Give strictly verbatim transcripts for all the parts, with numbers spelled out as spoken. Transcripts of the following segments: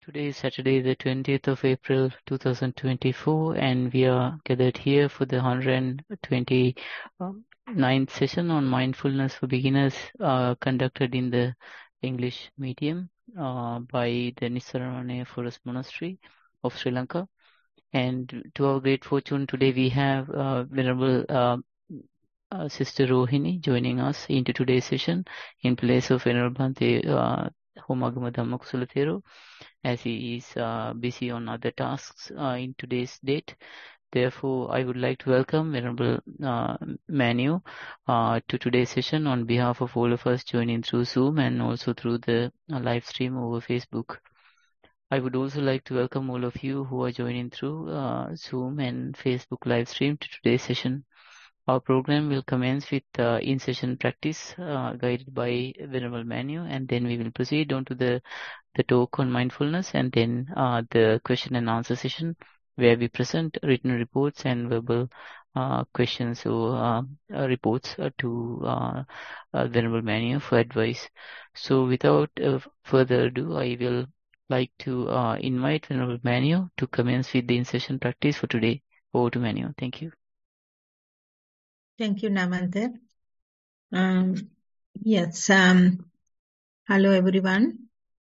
Today is Saturday, the twentieth of April, two thousand twenty-four, and we are gathered here for the one hundred twenty-ninth session on mindfulness for beginners, uh, conducted in the English medium uh, by the Nisarane Forest Monastery of Sri Lanka. And to our great fortune, today we have uh, Venerable uh, uh, Sister Rohini joining us into today's session in place of Venerable Bhante uh, Homagama Dhammakusala Thero, as he is uh, busy on other tasks uh, in today's date. Therefore, I would like to welcome Venerable uh, Manu uh, to today's session on behalf of all of us joining through Zoom and also through the uh, live stream over Facebook. I would also like to welcome all of you who are joining through uh, Zoom and Facebook live stream to today's session. Our program will commence with uh, in-session practice uh, guided by Venerable Manu, and then we will proceed on to the, the talk on mindfulness, and then uh, the question and answer session where we present written reports and verbal uh, questions or uh, uh, reports uh, to uh, uh, Venerable Manu for advice. So without uh, further ado, I will like to uh, invite Venerable Manu to commence with the in-session practice for today. Over to Manu. Thank you. Thank you, Namantha. Um, yes, um, hello everyone.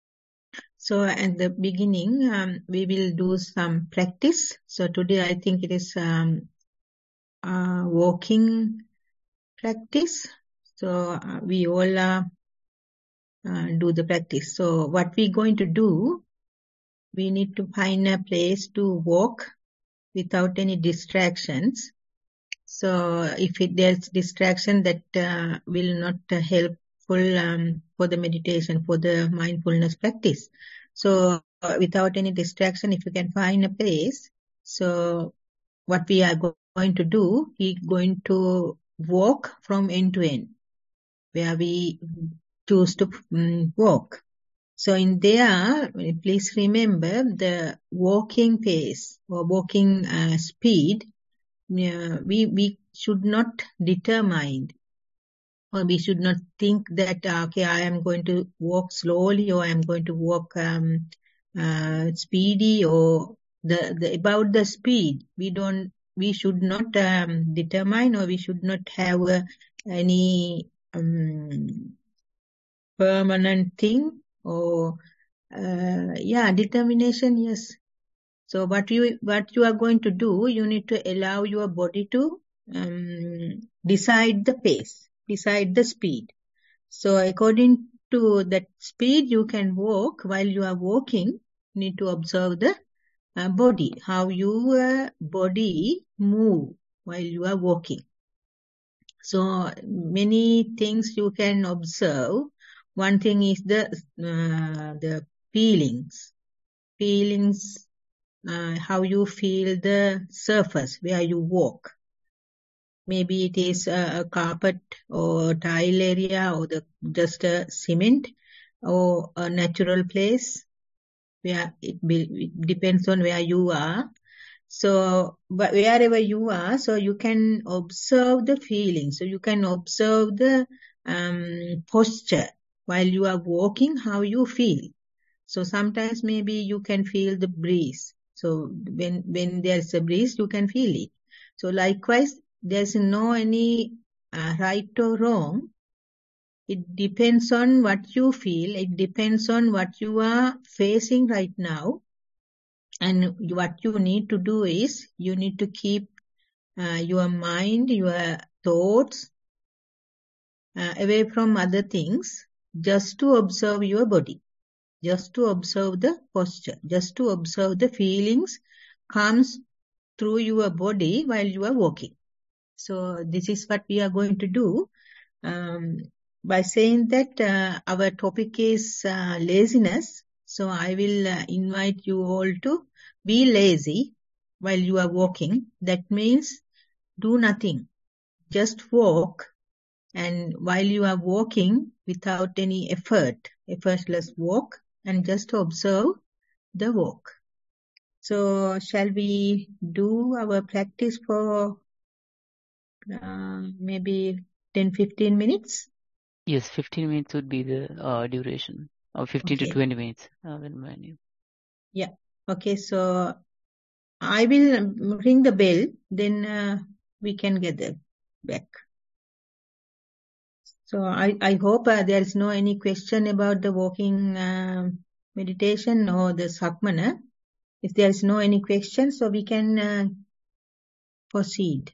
So at the beginning, um, we will do some practice. So today I think it is um, uh, walking practice. So uh, we all uh, uh, do the practice. So what we're going to do, we need to find a place to walk without any distractions. So if it, there's distraction, that uh, will not uh, helpful um, for the meditation, for the mindfulness practice. So uh, without any distraction, if you can find a place, so what we are go- going to do, we're going to walk from end to end, where we choose to um, walk. So in there, please remember the walking pace or walking uh, speed. Yeah, we we should not determine, or we should not think that uh, okay, I am going to walk slowly, or I am going to walk um, uh, speedy, or the, the about the speed. We don't. We should not um, determine, or we should not have uh, any um, permanent thing, or uh, yeah, determination. Yes. So what you what you are going to do, you need to allow your body to um, decide the pace, decide the speed. So according to that speed, you can walk. While you are walking, you need to observe the uh, body, how your body move while you are walking. So many things you can observe. One thing is the uh, the feelings, feelings. Uh, how you feel the surface where you walk. Maybe it is a, a carpet or tile area, or the just a cement, or a natural place where it, be, it depends on where you are. So, but wherever you are, so you can observe the feeling. So you can observe the um, posture while you are walking, how you feel. So sometimes maybe you can feel the breeze. So when when there's a breeze, you can feel it. So likewise, there's no any uh, right or wrong. It depends on what you feel. It depends on what you are facing right now. And what you need to do is you need to keep uh, your mind, your thoughts uh, away from other things, just to observe your body. Just to observe the posture, just to observe the feelings comes through your body while you are walking. So this is what we are going to do. Um, by saying that uh, our topic is uh, laziness, so I will uh, invite you all to be lazy while you are walking. That means do nothing, just walk. And while you are walking without any effort, effortless walk, and just observe the walk. So shall we do our practice for uh, maybe ten to fifteen minutes? Yes, fifteen minutes would be the uh, duration, or fifteen Okay. to twenty minutes. Uh, when, when you... Yeah. Okay. So I will ring the bell, then uh, we can gather back. So I, I hope uh, there is no any question about the walking uh, meditation or the Sakmana. If there is no any question, so we can uh, proceed.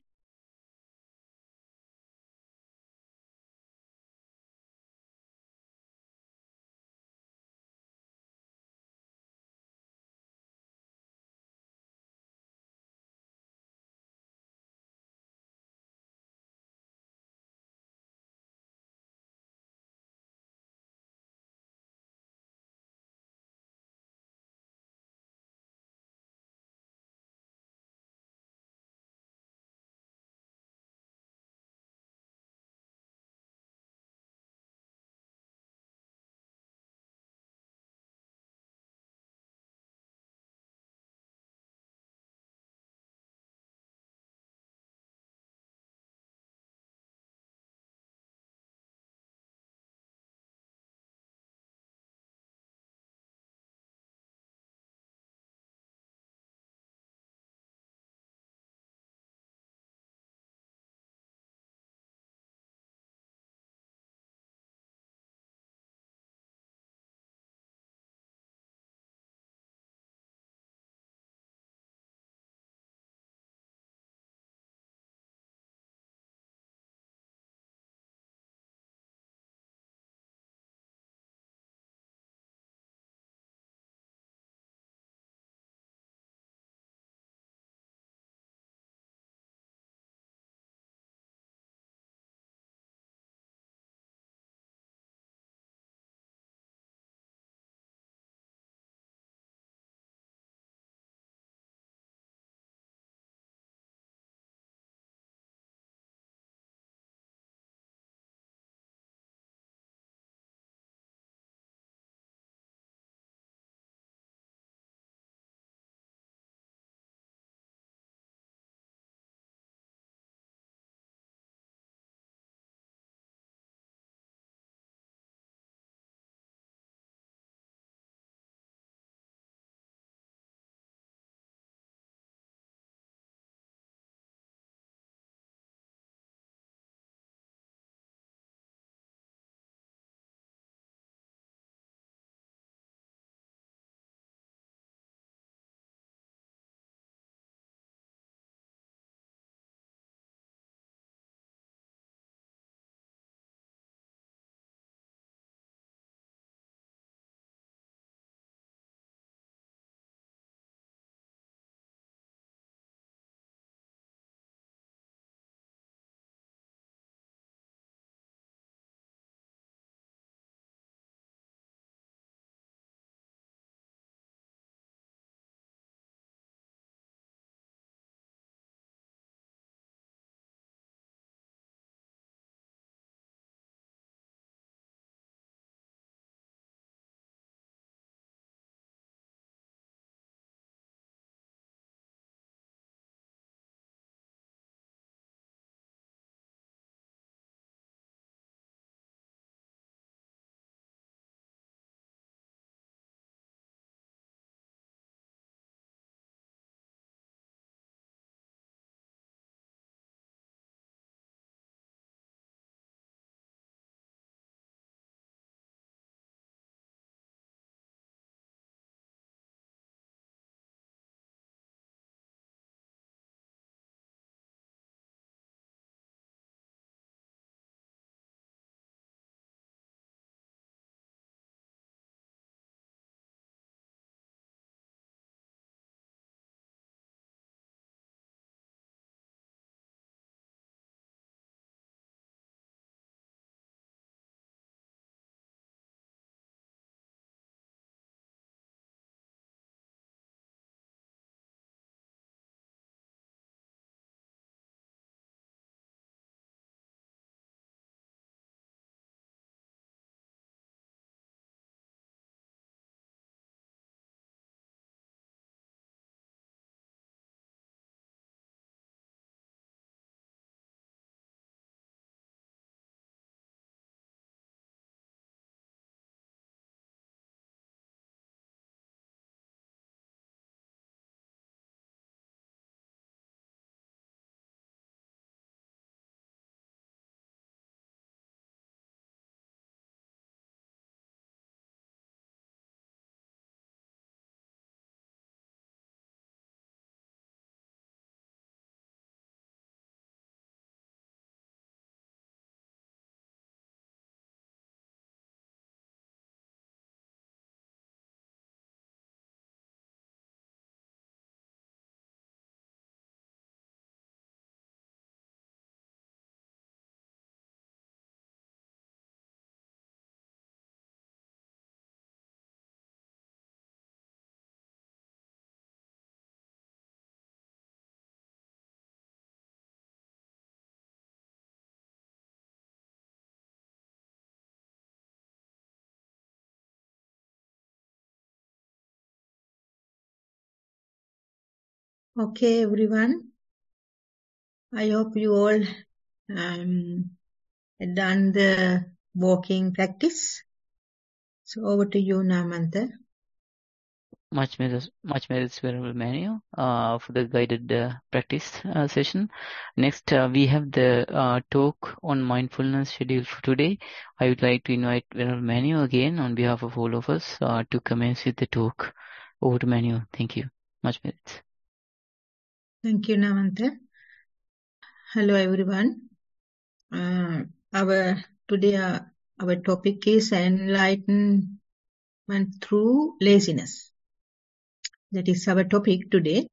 Okay, everyone. I hope you all um, done the walking practice. So over to you, Namantha. Much merits, much merits, Venerable Manu, uh, for the guided uh, practice uh, session. Next, uh, we have the uh, talk on mindfulness scheduled for today. I would like to invite Venerable Manu again on behalf of all of us uh, to commence with the talk. Over to Manu. Thank you. Much merits. Thank you, Namantha. Hello, everyone. Uh, our today uh, our topic is enlightenment through laziness. That is our topic today.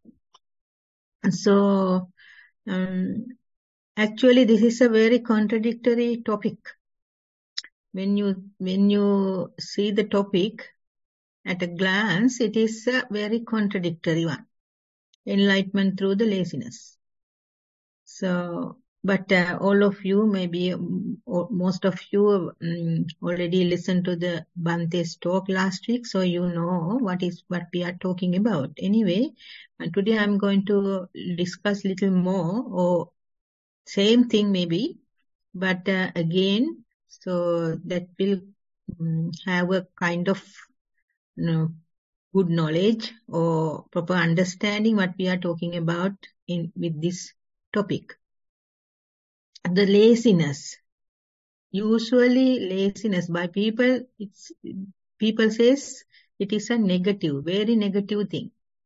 So, um, actually, this is a very contradictory topic. When you when you see the topic at a glance, it is a very contradictory one. Enlightenment through the laziness. So, but uh, all of you, maybe um, most of you um, already listened to the Bante's talk last week, so you know what is what we are talking about. Anyway, and today I'm going to discuss little more, or same thing maybe, but uh, again, so that will um, have a kind of you know, good knowledge or proper understanding what we are talking about in with this topic. The laziness. Usually laziness by people, it's people says it is a negative, very negative thing.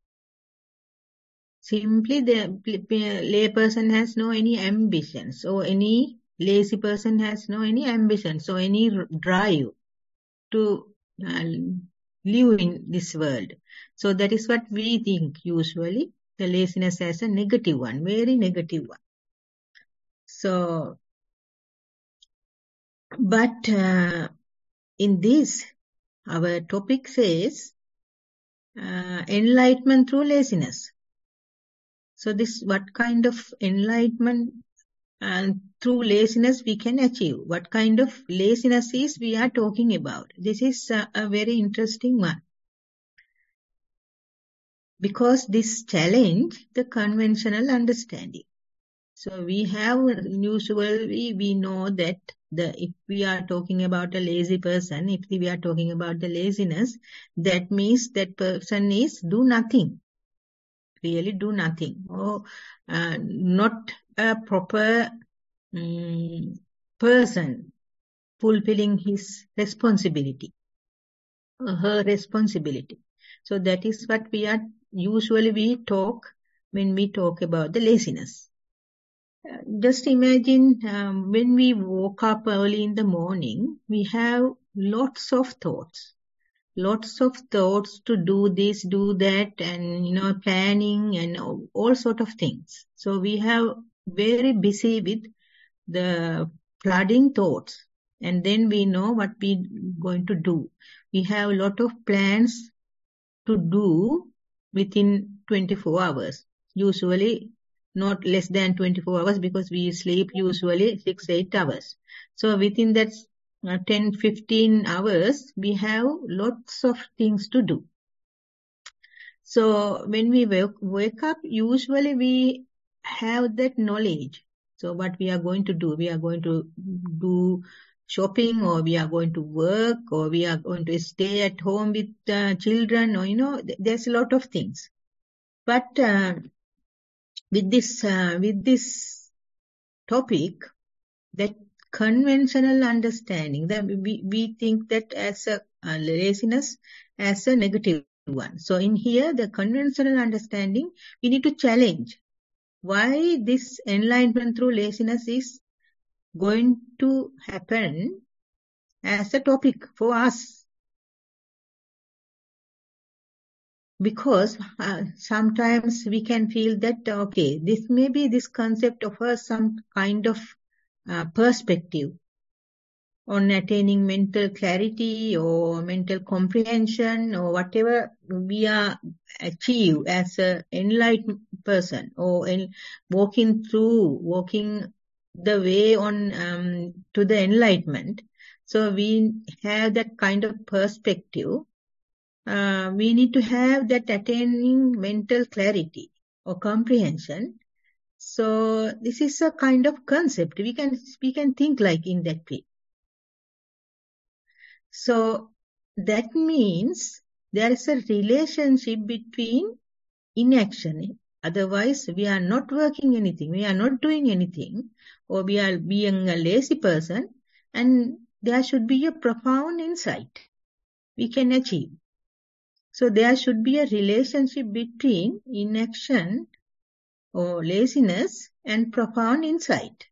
Simply the lay person has no any ambitions, or any lazy person has no any ambitions or any drive to uh, live in this world. So that is what we think usually, the laziness as a negative one, very negative one. So, but uh, in this, our topic says uh, enlightenment through laziness. So this, what kind of enlightenment and through laziness we can achieve? What kind of laziness is we are talking about? This is a, a very interesting one. Because this challenge the conventional understanding. So we have usually we know that the if we are talking about a lazy person, if we are talking about the laziness, that means that person is do nothing, really do nothing, or uh, not a proper um, person fulfilling his responsibility, or her responsibility. So that is what we are usually we talk when we talk about the laziness. Uh, just imagine um, when we woke up early in the morning, we have lots of thoughts, lots of thoughts to do this, do that, and you know, planning and all, all sort of things. So we have very busy with the flooding thoughts, and then we know what we going to do. We have a lot of plans to do within twenty-four hours. Usually not less than twenty-four hours, because we sleep usually six, eight hours. So within that uh, ten, fifteen hours, we have lots of things to do. So when we wake, wake up, usually we have that knowledge. So what we are going to do, we are going to do shopping, or we are going to work, or we are going to stay at home with uh, children, or you know, th- there's a lot of things. But uh, with this uh, with this topic, that conventional understanding, that we, we think that as a uh, laziness as a negative one. So in here, the conventional understanding, we need to challenge why this enlightenment through laziness is going to happen as a topic for us. Because uh, sometimes we can feel that, okay, this may be this concept offers some kind of uh, perspective on attaining mental clarity or mental comprehension, or whatever we are achieve as an enlightened person, or in walking through, walking the way on um, to the enlightenment. So we have that kind of perspective. Uh, we need to have that attaining mental clarity, or comprehension. So this is a kind of concept. We can, we can think like in that way. So that means there is a relationship between inaction. Otherwise, we are not working anything. We are not doing anything, or we are being a lazy person, and there should be a profound insight we can achieve. So there should be a relationship between inaction or laziness and profound insight.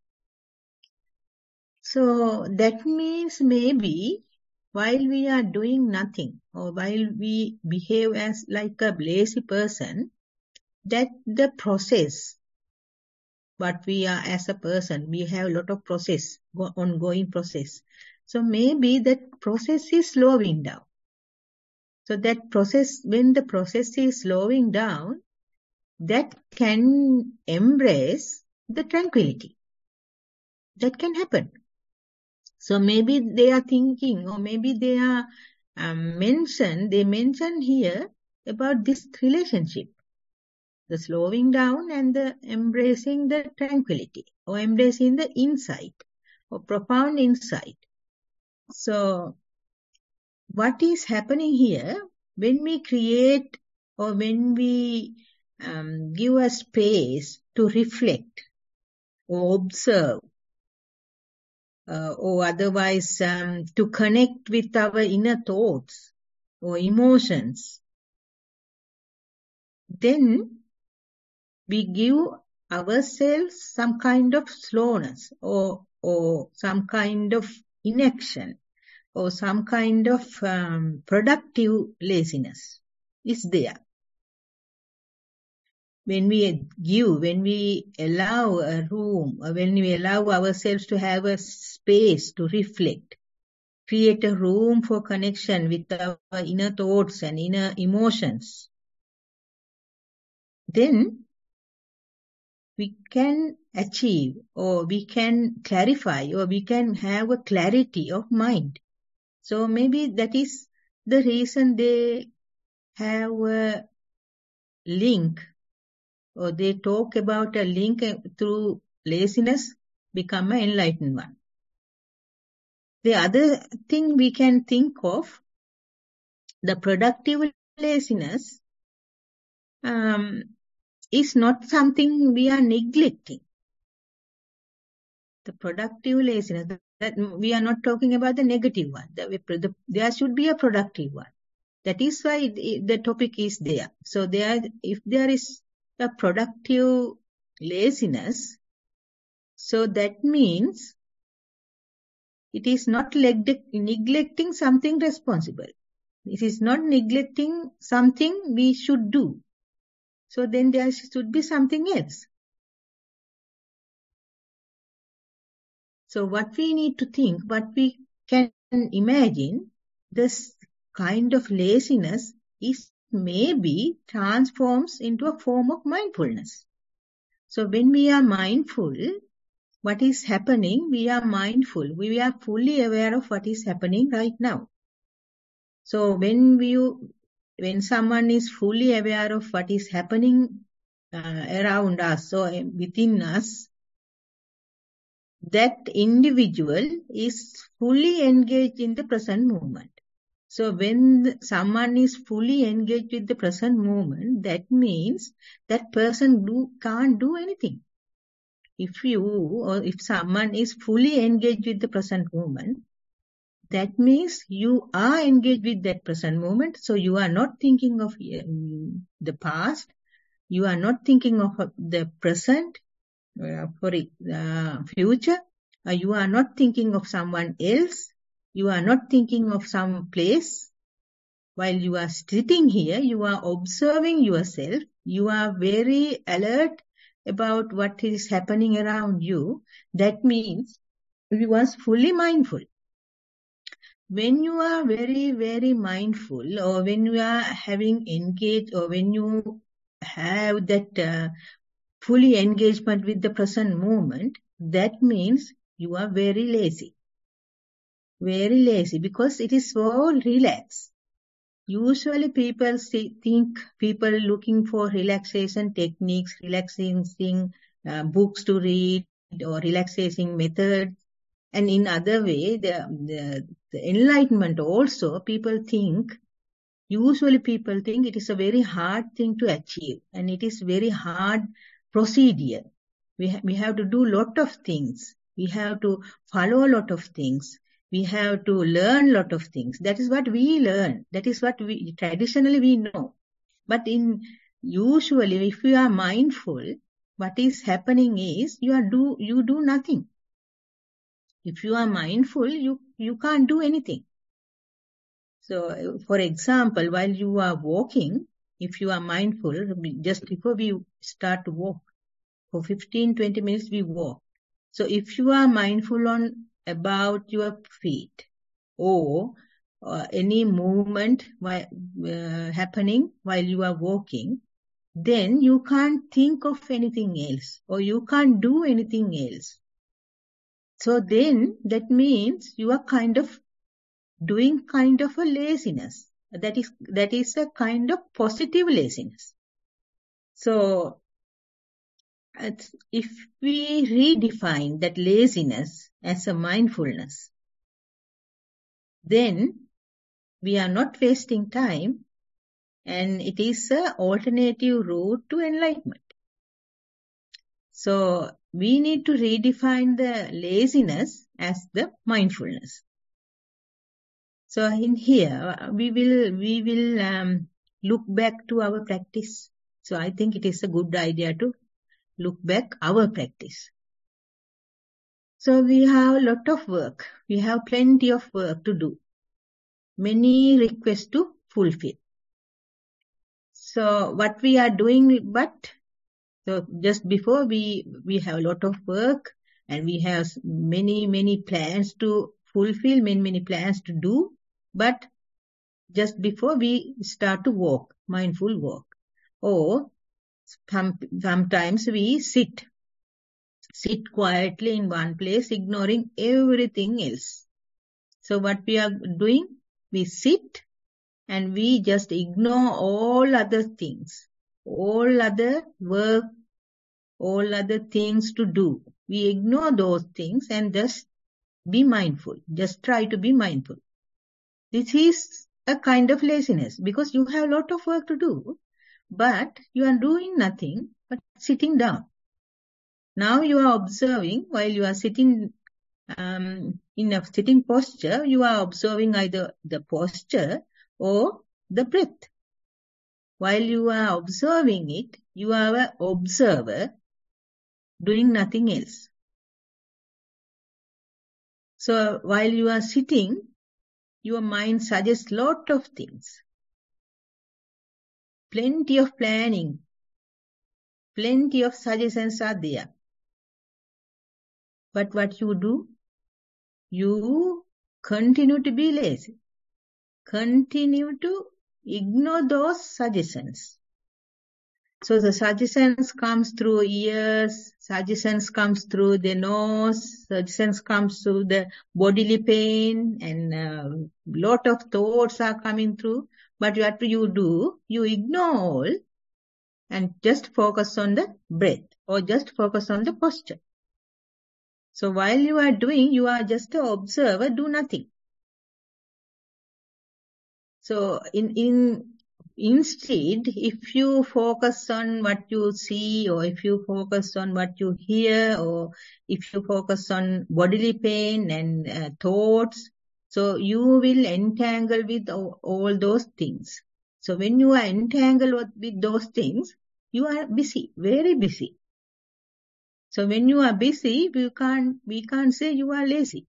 So that means maybe while we are doing nothing, or while we behave as like a lazy person, that the process, what we are as a person, we have a lot of process, ongoing process. So maybe that process is slowing down. So that process, when the process is slowing down, that can embrace the tranquility. That can happen. So maybe they are thinking, or maybe they are um, mentioned, they mention here about this relationship. The slowing down and the embracing the tranquility, or embracing the insight, or profound insight. So what is happening here, when we create, or when we um, give a space to reflect or observe, uh, or otherwise um, to connect with our inner thoughts or emotions, then we give ourselves some kind of slowness, or or some kind of inaction, or some kind of um, productive laziness is there. When we give, when we allow a room, or when we allow ourselves to have a space to reflect, create a room for connection with our inner thoughts and inner emotions, then we can achieve, or we can clarify, or we can have a clarity of mind. So maybe that is the reason they have a link, or they talk about a link through laziness become an enlightened one. The other thing we can think of, the productive laziness, um, is not something we are neglecting. The productive laziness, that we are not talking about the negative one. The, the, there should be a productive one. That is why it, it, the topic is there. So there, if there is a productive laziness, so that means it is not neglecting something responsible. It is not neglecting something we should do. So then there should be something else. So what we need to think, what we can imagine, this kind of laziness is maybe transforms into a form of mindfulness. So when we are mindful, what is happening, we are mindful. We are fully aware of what is happening right now. So when we, when someone is fully aware of what is happening uh, around us, so within us, that individual is fully engaged in the present moment. So when someone is fully engaged with the present moment, that means that person do, can't do anything. If you, or if someone is fully engaged with the present moment, that means you are engaged with that present moment. So you are not thinking of um, the past. You are not thinking of the present, uh, for uh, future. Uh, you are not thinking of someone else. You are not thinking of some place. While you are sitting here, you are observing yourself. You are very alert about what is happening around you. That means you are fully mindful. When you are very, very mindful, or when you are having engaged, or when you have that uh, fully engagement with the present moment, that means you are very lazy. Very lazy, because it is so relaxed. Usually people see, think people looking for relaxation techniques, relaxing uh, books to read or relaxation method. And in other way, the, the, the enlightenment also, people think, usually people think it is a very hard thing to achieve and it is very hard procedure. We, ha we have to do lot of things. We have to follow a lot of things. We have to learn a lot of things. That is what we learn. That is what we traditionally we know. But in usually, if you are mindful, what is happening is you are do you do nothing. If you are mindful, you you can't do anything. So, for example, while you are walking, if you are mindful, just before we start to walk, for fifteen to twenty minutes we walk. So if you are mindful on about your feet or uh, any movement while, uh, happening while you are walking, then you can't think of anything else or you can't do anything else. So then that means you are kind of doing kind of a laziness. That is, that is a kind of positive laziness. So if we redefine that laziness as a mindfulness, then we are not wasting time and it is an alternative route to enlightenment. So we need to redefine the laziness as the mindfulness. So in here, we will, we will um, look back to our practice. So I think it is a good idea to look back our practice. So we have a lot of work. We have plenty of work to do. Many requests to fulfill. So what we are doing, but so just before we, we have a lot of work and we have many, many plans to fulfill, many, many plans to do. But just before we start to walk, mindful walk, or some, sometimes we sit, sit quietly in one place, ignoring everything else. So what we are doing, we sit and we just ignore all other things, all other work, all other things to do. We ignore those things and just be mindful. Just try to be mindful. This is a kind of laziness because you have a lot of work to do, but you are doing nothing but sitting down. Now you are observing while you are sitting um, in a sitting posture, you are observing either the posture or the breath. While you are observing it, you are an observer doing nothing else. So while you are sitting, your mind suggests lot of things. Plenty of planning. Plenty of suggestions are there. But what you do? You continue to be lazy. Continue to ignore those suggestions. So the suggestions comes through ears, suggestions comes through the nose, suggestions comes through the bodily pain, and a uh, lot of thoughts are coming through. But what you do, you ignore all and just focus on the breath or just focus on the posture. So while you are doing, you are just an observer, do nothing. So in, in, instead, if you focus on what you see or if you focus on what you hear or if you focus on bodily pain and uh, thoughts, so you will entangle with all, all those things. So when you are entangled with, with those things, you are busy, very busy. So when you are busy, we can't, we can't say you are lazy.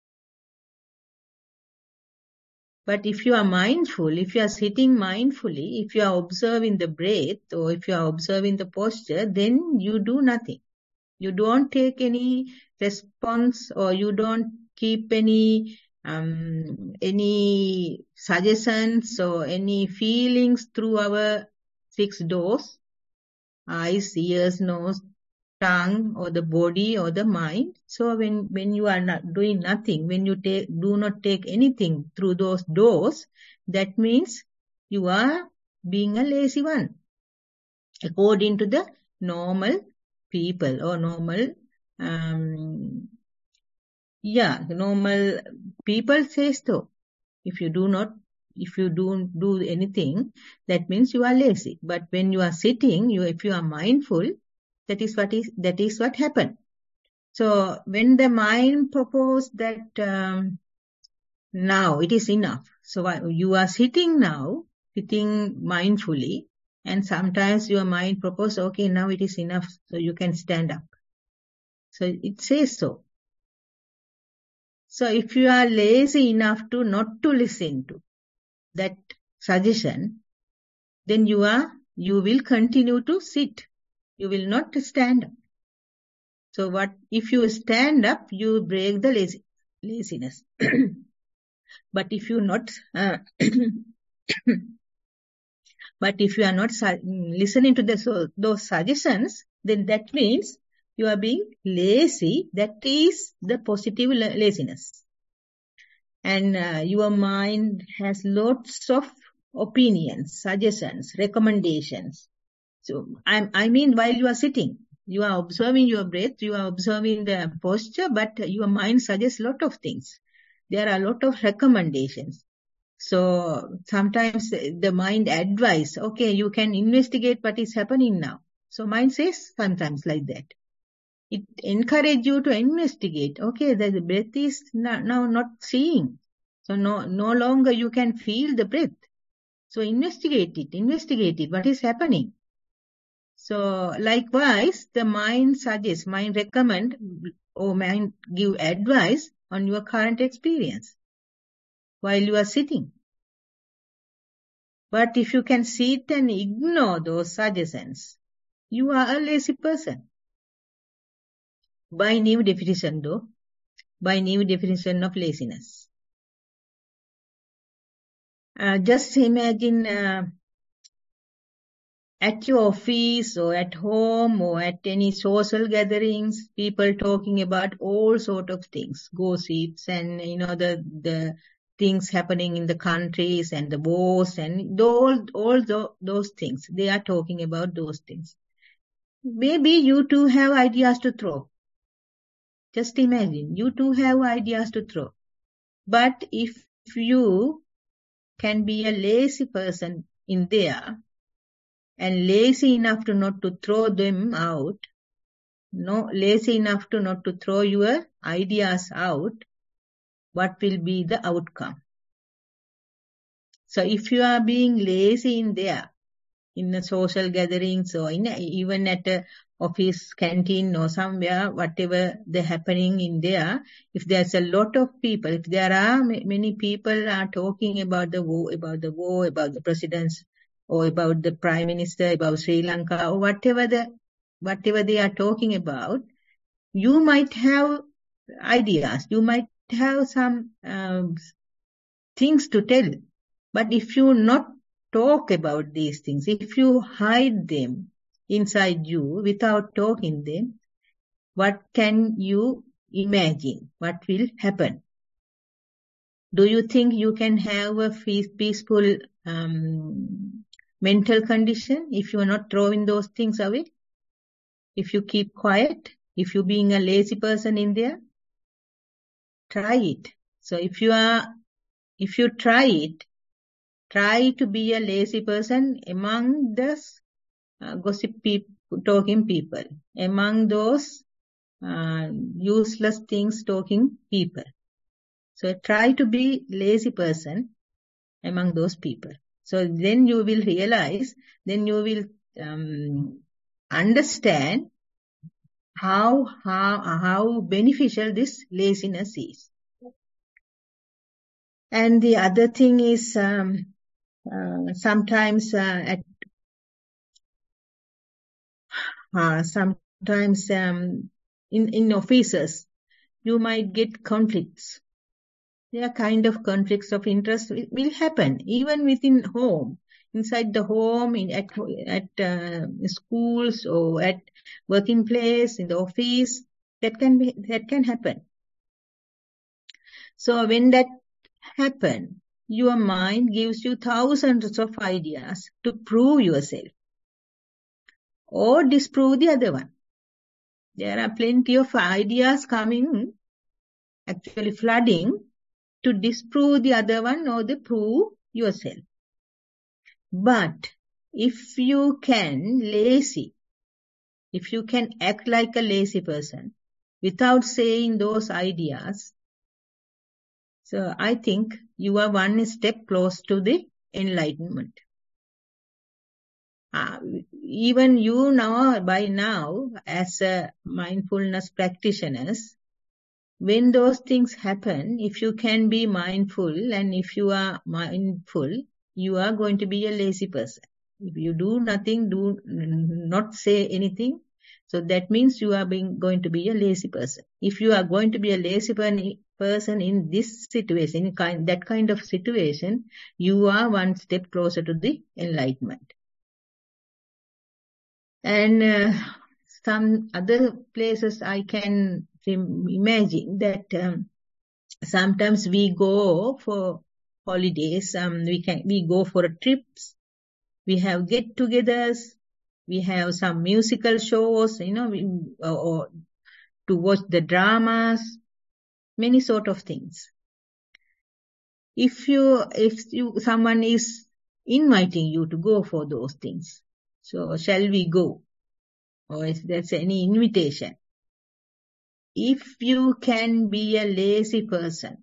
But if you are mindful, if you are sitting mindfully, if you are observing the breath or if you are observing the posture, then you do nothing. You don't take any response or you don't keep any um, any suggestions or any feelings through our six doors, eyes, ears, nose, tongue or the body or the mind. So when, when you are not doing nothing, when you take, do not take anything through those doors, that means you are being a lazy one. According to the normal people or normal, um, yeah, normal people say so. If you do not, if you don't do anything, that means you are lazy. But when you are sitting, you, if you are mindful, that is what is, that is what happened. So when the mind proposed that, um, now it is enough. So you are sitting now, sitting mindfully, and sometimes your mind proposes, okay, now it is enough, so you can stand up. So it says so. So if you are lazy enough to not to listen to that suggestion, then you are, you will continue to sit. You will not stand up. So what, if you stand up, you break the lazy, laziness. But if you not, uh, but if you are not su- listening to the, so, those suggestions, then that means you are being lazy. That is the positive la- laziness. And uh, your mind has lots of opinions, suggestions, recommendations. So I, I mean, while you are sitting, you are observing your breath, you are observing the posture, but your mind suggests a lot of things. There are a lot of recommendations. So sometimes the mind advise, okay, you can investigate what is happening now. So mind says sometimes like that. It encourages you to investigate. Okay, the breath is now not seeing. So no, no longer you can feel the breath. So investigate it, investigate it, what is happening. So likewise, the mind suggests, mind recommend or mind give advice on your current experience while you are sitting. But if you can sit and ignore those suggestions, you are a lazy person. By new definition though, by new definition of laziness. Uh, just imagine uh, at your office or at home or at any social gatherings, people talking about all sort of things, gossips and, you know, the, the things happening in the countries and the wars and all, all the, those things. They are talking about those things. Maybe you too have ideas to throw. Just imagine, you too have ideas to throw. But if you can be a lazy person in there and lazy enough to not to throw them out, no, lazy enough to not to throw your ideas out, what will be the outcome? So if you are being lazy in there, in a social gatherings or in a, even at a office canteen or somewhere, whatever the happening in there, if there's a lot of people, if there are many people are talking about the war, about the war, about the presidents, or about the prime minister, about Sri Lanka, or whatever the, whatever they are talking about, you might have ideas, you might have some um, things to tell. But if you not talk about these things, if you hide them inside you without talking them, what can you imagine? What will happen? Do you think you can have a peaceful um, mental condition if you are not throwing those things away? If you keep quiet, if you being a lazy person in there, try it. So if you are, if you try it, try to be a lazy person among the uh, gossip people, talking people, among those uh, useless things talking people. So try to be lazy person among those people. So then you will realize, then you will um, understand how, how, how beneficial this laziness is. And the other thing is, um, uh, sometimes uh, at uh, sometimes um, in in offices you might get conflicts. There are kind of conflicts of interest will, will happen even within home, inside the home, in at at uh, schools or at working place, in the office. That can be that can happen. So when that happen, your mind gives you thousands of ideas to prove yourself or disprove the other one. There are plenty of ideas coming, actually flooding, to disprove the other one or to prove yourself. But if you can lazy, if you can act like a lazy person without saying those ideas, so I think you are one step close to the enlightenment. Uh, even you know by now, as a mindfulness practitioners, when those things happen, if you can be mindful and if you are mindful, you are going to be a lazy person. If you do nothing, do not say anything, so that means you are being, going to be a lazy person. If you are going to be a lazy person in this situation, in kind, that kind of situation, you are one step closer to the enlightenment. And uh, some other places I can imagine that um, sometimes we go for holidays, um, we can we go for trips, we have get-togethers, we have some musical shows, you know, we, or, or to watch the dramas, many sort of things. If you, if you, someone is inviting you to go for those things, so shall we go? Or if there's any invitation. If you can be a lazy person,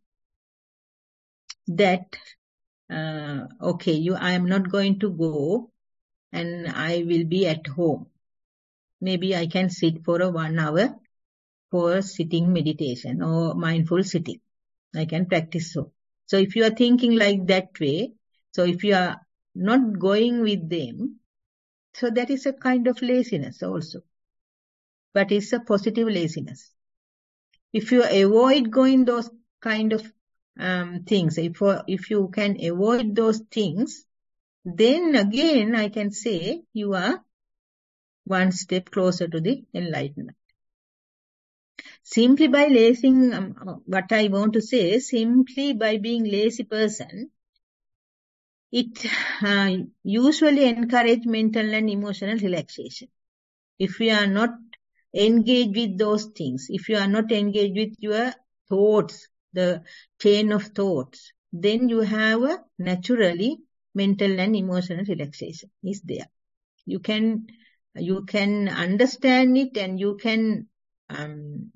that, uh, okay, you, I am not going to go and I will be at home. Maybe I can sit for a one hour for sitting meditation or mindful sitting. I can practice so. So if you are thinking like that way, so if you are not going with them, so that is a kind of laziness also. But it's a positive laziness. If you avoid going those kind of um, things, if, if you can avoid those things, then again I can say you are one step closer to the enlightenment. Simply by lazing, um, what I want to say, simply by being lazy person, it uh, usually encourages mental and emotional relaxation. If you are not engaged with those things, if you are not engaged with your thoughts, the chain of thoughts, then you have a naturally mental and emotional relaxation is there. You can, you can understand it and you can um,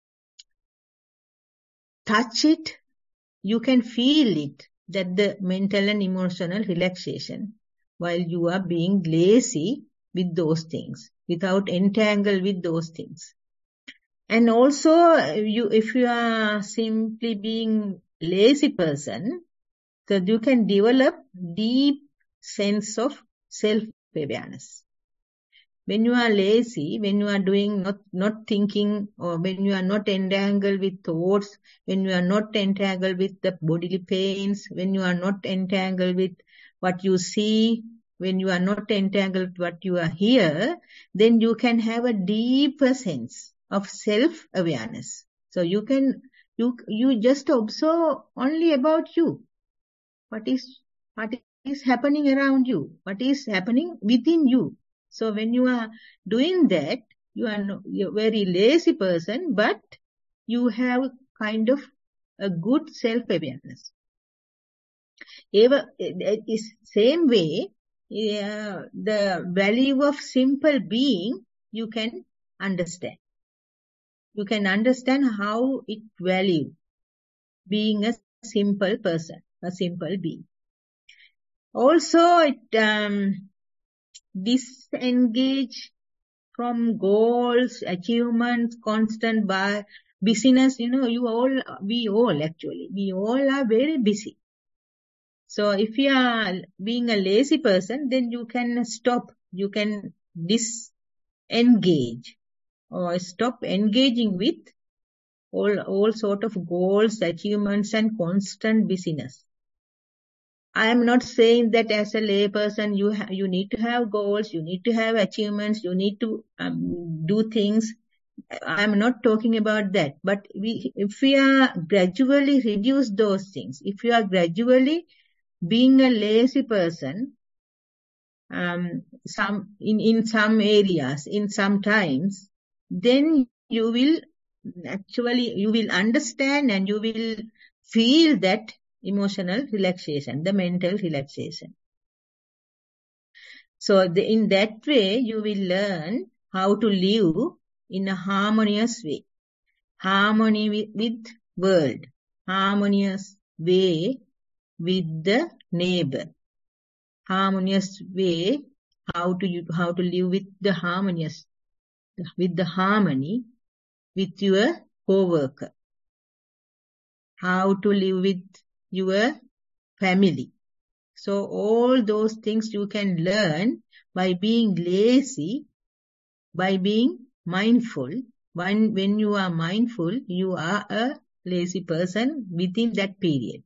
touch it, you can feel it, that the mental and emotional relaxation while you are being lazy with those things, without entangle with those things. And also, you, if you are simply being lazy person, so you can develop deep sense of self-awareness. When you are lazy, when you are doing not, not thinking, or when you are not entangled with thoughts, when you are not entangled with the bodily pains, when you are not entangled with what you see, when you are not entangled with what you are hear, then you can have a deeper sense of self-awareness. So you can, you, you just observe only about you. What is, what is happening around you? What is happening within you? So when you are doing that, you are no, you're a very lazy person, but you have kind of a good self-awareness. Ever, it is same way, uh, the value of simple being, you can understand. You can understand how it value being a simple person, a simple being. Also, it um, disengage from goals, achievements, constant by busyness. You know, you all, we all actually, we all are very busy. So if you are being a lazy person, then you can stop, you can disengage or stop engaging with all, all sort of goals, achievements and constant busyness. I am not saying that as a lay person, you ha- you need to have goals, you need to have achievements, you need to um, do things. I'm not talking about that, but we, if we are gradually reduce those things, if you are gradually being a lazy person, um, some in, in some areas, in some times, then you will actually, you will understand and you will feel that emotional relaxation, the mental relaxation. So the, in that way, you will learn how to live in a harmonious way. Harmony with, with world, harmonious way with the neighbor, harmonious way how to how to live with the harmonious, with the harmony with your co-worker, how to live with your family. So all those things you can learn by being lazy, by being mindful. When, when you are mindful, you are a lazy person within that period.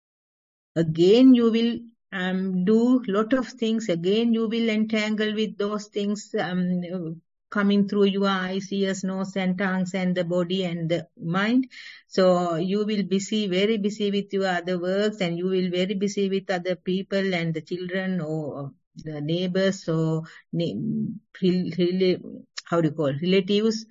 Again, you will um, do lot of things. Again, you will entangle with those things um, coming through your eyes, ears, nose and tongues and the body and the mind. So you will busy, very busy with your other works, and you will very busy with other people and the children or the neighbors or really, how do you call, relatives.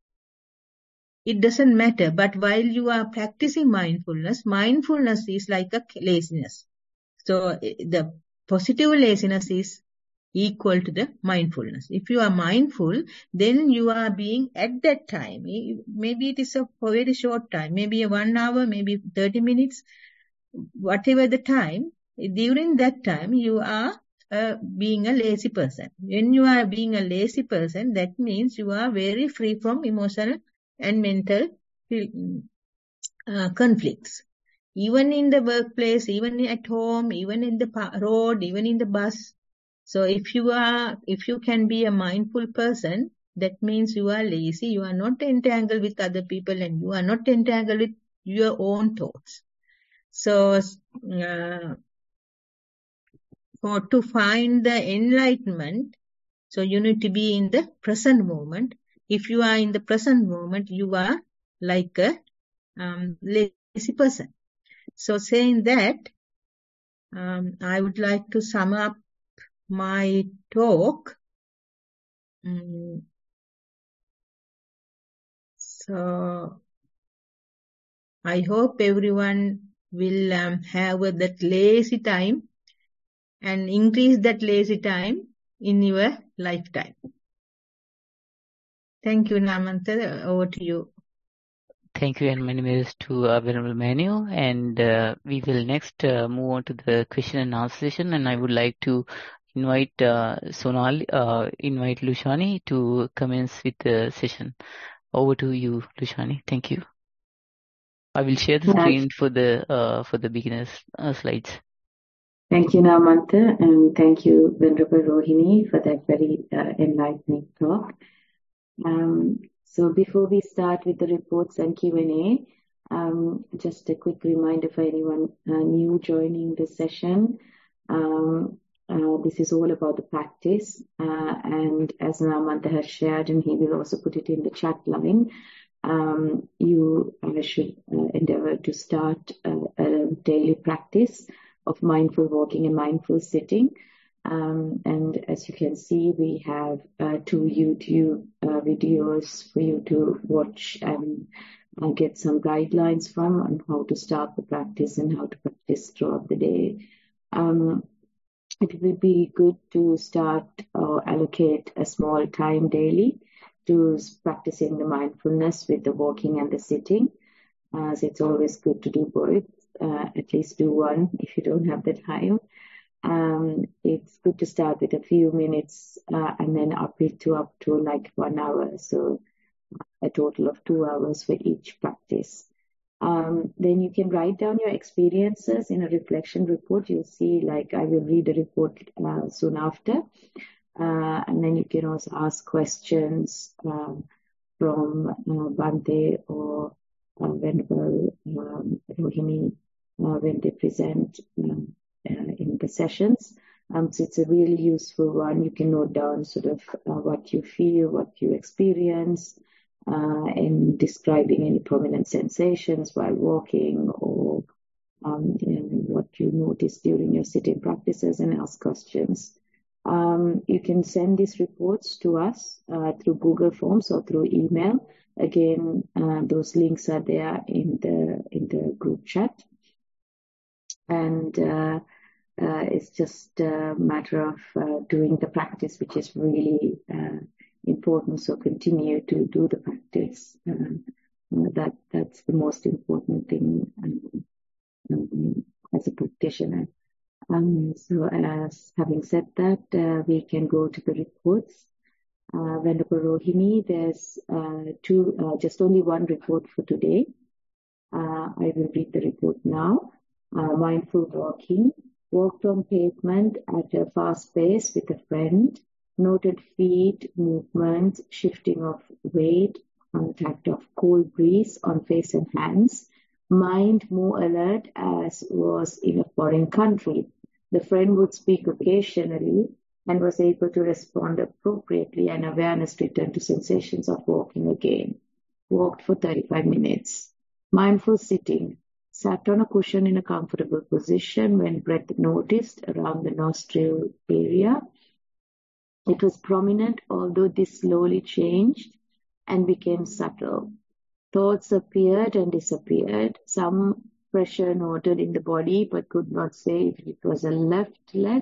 It doesn't matter. But while you are practicing mindfulness, mindfulness is like a laziness. So the positive laziness is equal to the mindfulness. If you are mindful, then you are being at that time. Maybe it is a very short time, maybe a one hour, maybe thirty minutes, whatever the time. During that time, you are uh, being a lazy person. When you are being a lazy person, that means you are very free from emotional and mental uh, conflicts. Even in the workplace, even at home, even in the road, even in the bus. So if you are, if you can be a mindful person, that means you are lazy, you are not entangled with other people, and you are not entangled with your own thoughts. So, uh, for to find the enlightenment, so you need to be in the present moment. If you are in the present moment, you are like a um, lazy person. So saying that, um, I would like to sum up my talk. Um, so I hope everyone will um, have uh, that lazy time and increase that lazy time in your lifetime. Thank you, Namantha. Over to you. Thank you, and many thanks to uh, Venerable Manuel. And uh, we will next uh, move on to the question and answer session. And I would like to invite uh, Sonal, uh, invite Lushani to commence with the session. Over to you, Lushani. Thank you. I will share the screen for the uh, for the beginners uh, slides. Thank you, Namantha, and thank you, Venerable Rohini, for that very uh, enlightening talk. Um, so before we start with the reports and Q and A, um, just a quick reminder for anyone uh, new joining this session. Um, uh, this is all about the practice, uh, and as Namantha has shared, and he will also put it in the chat line, um, you uh, should uh, endeavor to start a, a daily practice of mindful walking and mindful sitting. Um, and as you can see, we have uh, two YouTube uh, videos for you to watch and uh, get some guidelines from on how to start the practice and how to practice throughout the day. Um, it will be good to start or allocate a small time daily to practicing the mindfulness with the walking and the sitting. Uh, so it's always good to do both. Uh, at least do one if you don't have the time. Um, it's good to start with a few minutes uh, and then up it to up to like one hour. So a total of two hours for each practice. Um, then you can write down your experiences in a reflection report. You'll see, like, I will read the report uh, soon after. Uh, and then you can also ask questions um, from uh, Bhante or uh, Venerable um, Rohini uh, when they present um, uh, in the sessions. Um, so it's a really useful one. You can note down sort of uh, what you feel, what you experience, uh, in describing any prominent sensations while walking, or um, you know, what you notice during your sitting practices, and ask questions. Um, you can send these reports to us uh, through Google Forms or through email. Again, uh, those links are there in the in the group chat, and uh, uh, it's just a matter of uh, doing the practice, which is really uh, important. So continue to do the practice. Uh, that that's the most important thing um, um, as a practitioner. Um, so, as having said that, uh, we can go to the reports. Uh, Venerable Rohini, there's uh, two, uh, just only one report for today. Uh, I will read the report now. Uh, mindful walking. Walked on pavement at a fast pace with a friend. Noted feet, movements, shifting of weight, contact of cool breeze on face and hands. Mind more alert as was in a foreign country. The friend would speak occasionally and was able to respond appropriately, and awareness returned to sensations of walking again. Walked for thirty-five minutes. Mindful sitting. Sat on a cushion in a comfortable position when breath noticed around the nostril area. It was prominent, although this slowly changed and became subtle. Thoughts appeared and disappeared. Some pressure noted in the body, but could not say if it was a left leg,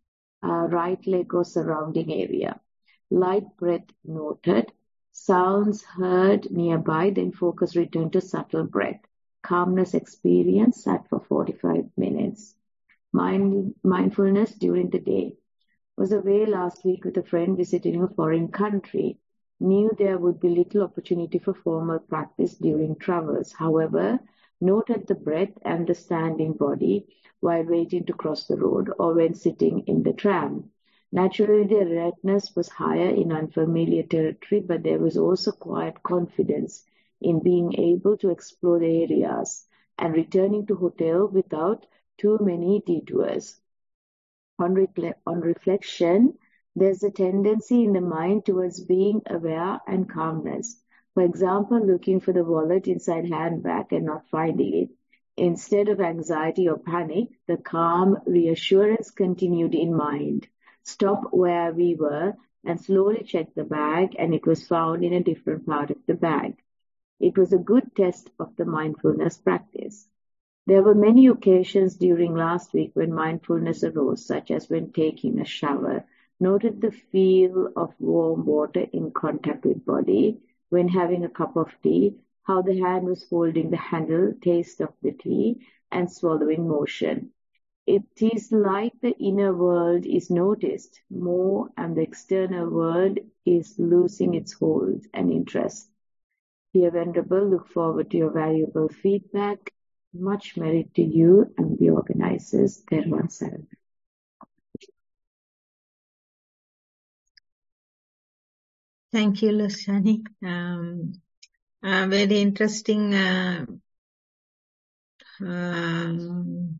a right leg, or surrounding area. Light breath noted. Sounds heard nearby, then focus returned to subtle breath. Calmness experience. Sat for forty-five minutes. Mind, mindfulness during the day. Was away last week with a friend visiting a foreign country. Knew there would be little opportunity for formal practice during travels. However, noted the breath and the standing body while waiting to cross the road or when sitting in the tram. Naturally, the alertness was higher in unfamiliar territory, but there was also quiet confidence in being able to explore the areas and returning to hotel without too many detours. On, refle- on reflection, there's a tendency in the mind towards being aware and calmness. For example, looking for the wallet inside handbag and not finding it. Instead of anxiety or panic, the calm reassurance continued in mind. Stop where we were and slowly check the bag, and it was found in a different part of the bag. It was a good test of the mindfulness practice. There were many occasions during last week when mindfulness arose, such as when taking a shower, noted the feel of warm water in contact with body, when having a cup of tea, how the hand was holding the handle, taste of the tea, and swallowing motion. It is like the inner world is noticed more and the external world is losing its hold and interest. Dear Venerable, look forward to your valuable feedback. Much merit to you and the organizers. Therwan Saran. Thank you, Lusani. Um, uh, very interesting, uh, um,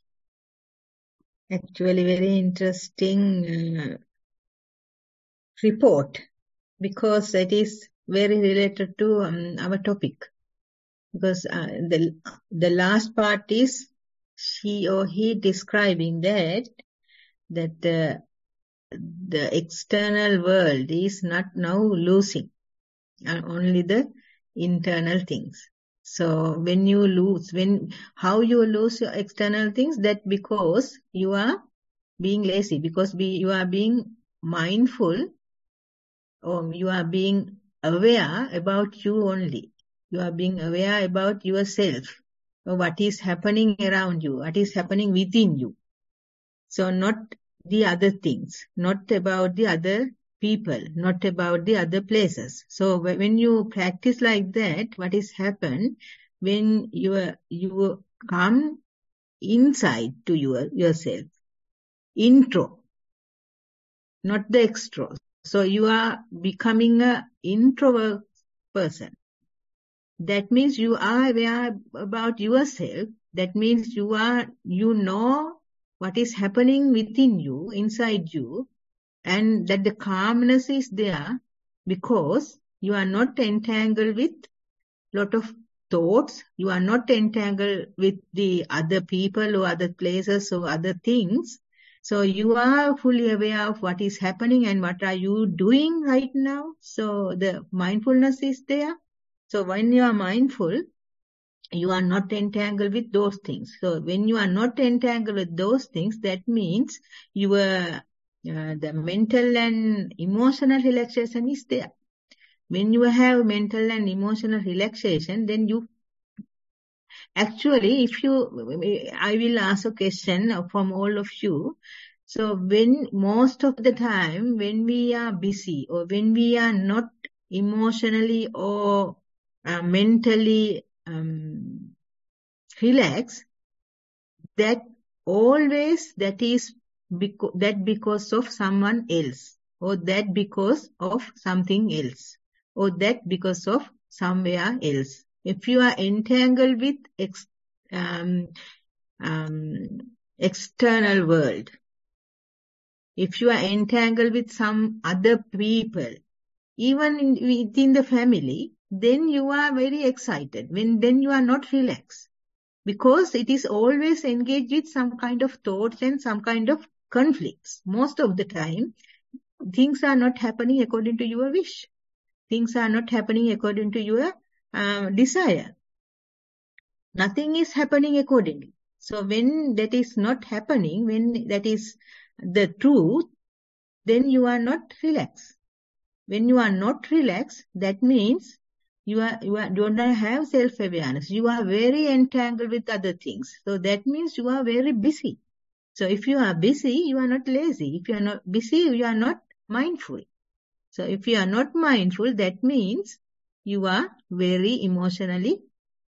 actually very interesting uh, report, because it is very related to um, our topic. Because uh, the the last part is she or he describing that that the the external world is not now losing, uh, only the internal things. So when you lose, when how you lose your external things, that because you are being lazy, because be, you are being mindful, or you are being aware about you only. You are being aware about yourself, or what is happening around you, what is happening within you. So not the other things, not about the other people, not about the other places. So when you practice like that, what is happened when you are, you come inside to your yourself, intro, not the extro. So you are becoming an introvert person. That means you are aware about yourself. That means you are, you know what is happening within you, inside you, and that the calmness is there because You are not entangled with lot of thoughts. You are not entangled with the other people or other places or other things. So you are fully aware of what is happening and what are you doing right now. So the mindfulness is there. So when you are mindful, you are not entangled with those things. So when you are not entangled with those things, that means your uh, the mental and emotional relaxation is there. When you have mental and emotional relaxation, then you actually, if you, I will ask a question from all of you. So when most of the time, when we are busy or when we are not emotionally or uh, mentally um, relaxed, that always that is because that because of someone else, or that because of something else, or that because of somewhere else. If you are entangled with ex, um, um, external world, if you are entangled with some other people, even in, within the family, then you are very excited. When then you are not relaxed. Because it is always engaged with some kind of thoughts and some kind of conflicts. Most of the time, things are not happening according to your wish. Things are not happening according to your uh, desire. Nothing is happening accordingly. So when that is not happening, when that is the truth, then you are not relaxed. When you are not relaxed, that means you are you are do not have self-awareness. You are very entangled with other things. So that means you are very busy. So if you are busy, you are not lazy. If you are not busy, you are not mindful. So if you are not mindful, that means you are very emotionally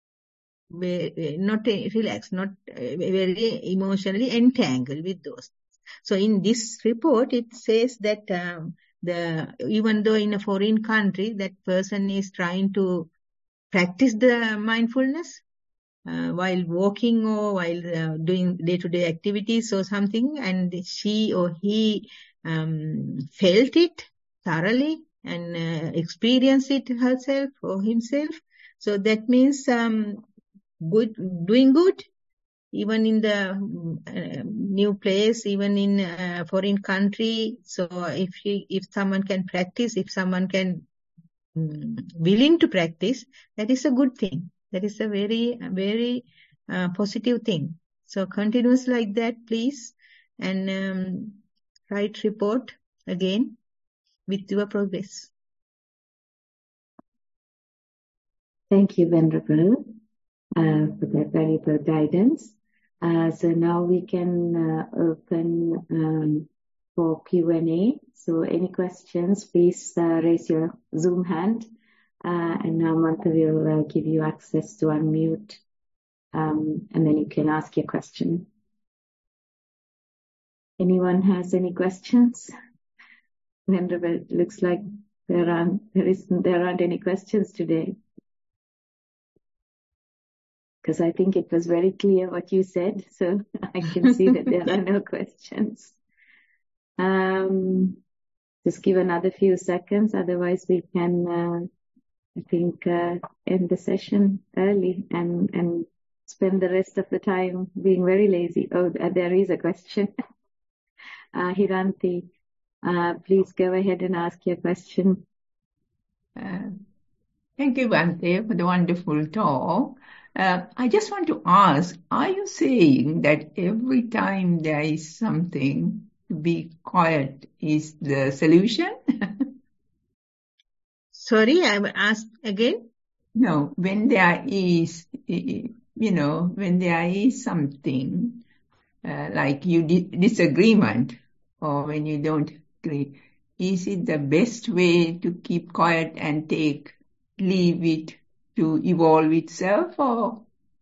very, not relaxed, not very emotionally entangled with those. So in this report, it says that um, the even though in a foreign country, that person is trying to practice the mindfulness uh, while walking or while uh, doing day-to-day activities or something, and she or he um, felt it thoroughly and uh, experienced it herself or himself. So that means um, good, doing good. Even in the uh, new place, even in a foreign country. So if he, if someone can practice, if someone can um, willing to practice, that is a good thing. That is a very, very uh, positive thing. So continuous like that, please. And um, write report again with your progress. Thank you, Venerable, uh, for that very good guidance. Uh, so now we can uh, open um, for Q and A. So any questions, please uh, raise your Zoom hand. Uh, and now Mantha will uh, give you access to unmute, um, and then you can ask your question. Anyone has any questions? Venerable, it looks like there aren't, there isn't, there aren't any questions today. Because I think it was very clear what you said, so I can see that there are no questions. Um, just give another few seconds, otherwise we can, uh, I think, uh, end the session early and, and spend the rest of the time being very lazy. Oh, there is a question. uh, Hiranti, uh, please go ahead and ask your question. Uh, thank you, Bhante, for the wonderful talk. Uh, I just want to ask, are you saying that every time there is something, to be quiet is the solution? Sorry, I will ask again. No, when there is, you know, when there is something uh, like you di- disagreement, or when you don't agree, is it the best way to keep quiet and take, leave it to evolve itself, or?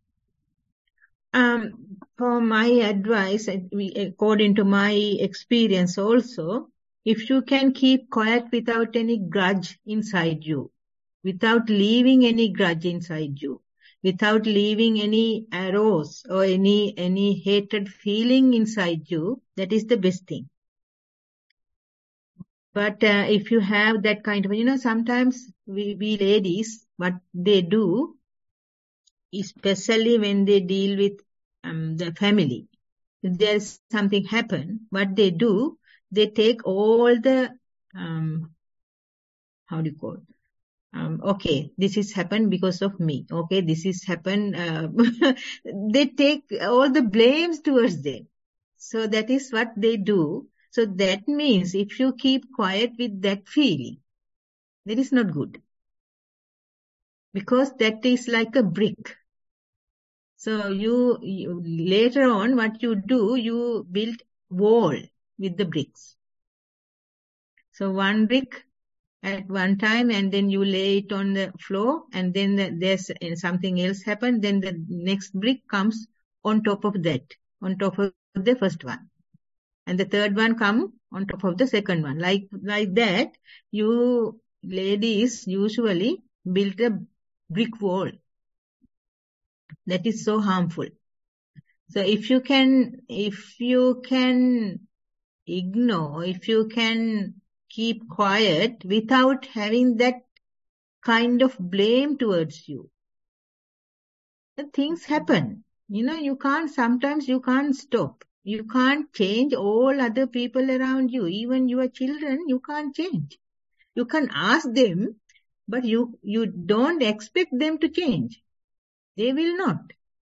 Um, for my advice, according to my experience also, if you can keep quiet without any grudge inside you, without leaving any grudge inside you, without leaving any arrows or any, any hatred feeling inside you, that is the best thing. But uh, if you have that kind of, you know, sometimes we, we ladies, what they do, especially when they deal with um, the family, if there's something happen, what they do, they take all the, um, how do you call it? Um, okay, this is happened because of me. Okay, this is happened. Uh, they take all the blames towards them. So that is what they do. So that means if you keep quiet with that feeling, that is not good. Because that is like a brick. So you, you later on what you do, you build wall with the bricks. So one brick at one time, and then you lay it on the floor, and then the, there's something else happen, then the next brick comes on top of that, on top of the first one. And the third one come on top of the second one. Like, like that, you ladies usually build a brick wall. That is so harmful. So if you can, if you can ignore, if you can keep quiet without having that kind of blame towards you, the things happen. You know, you can't, sometimes you can't stop. You can't change all other people around you. Even your children, you can't change. You can ask them, but you, you don't expect them to change. They will not.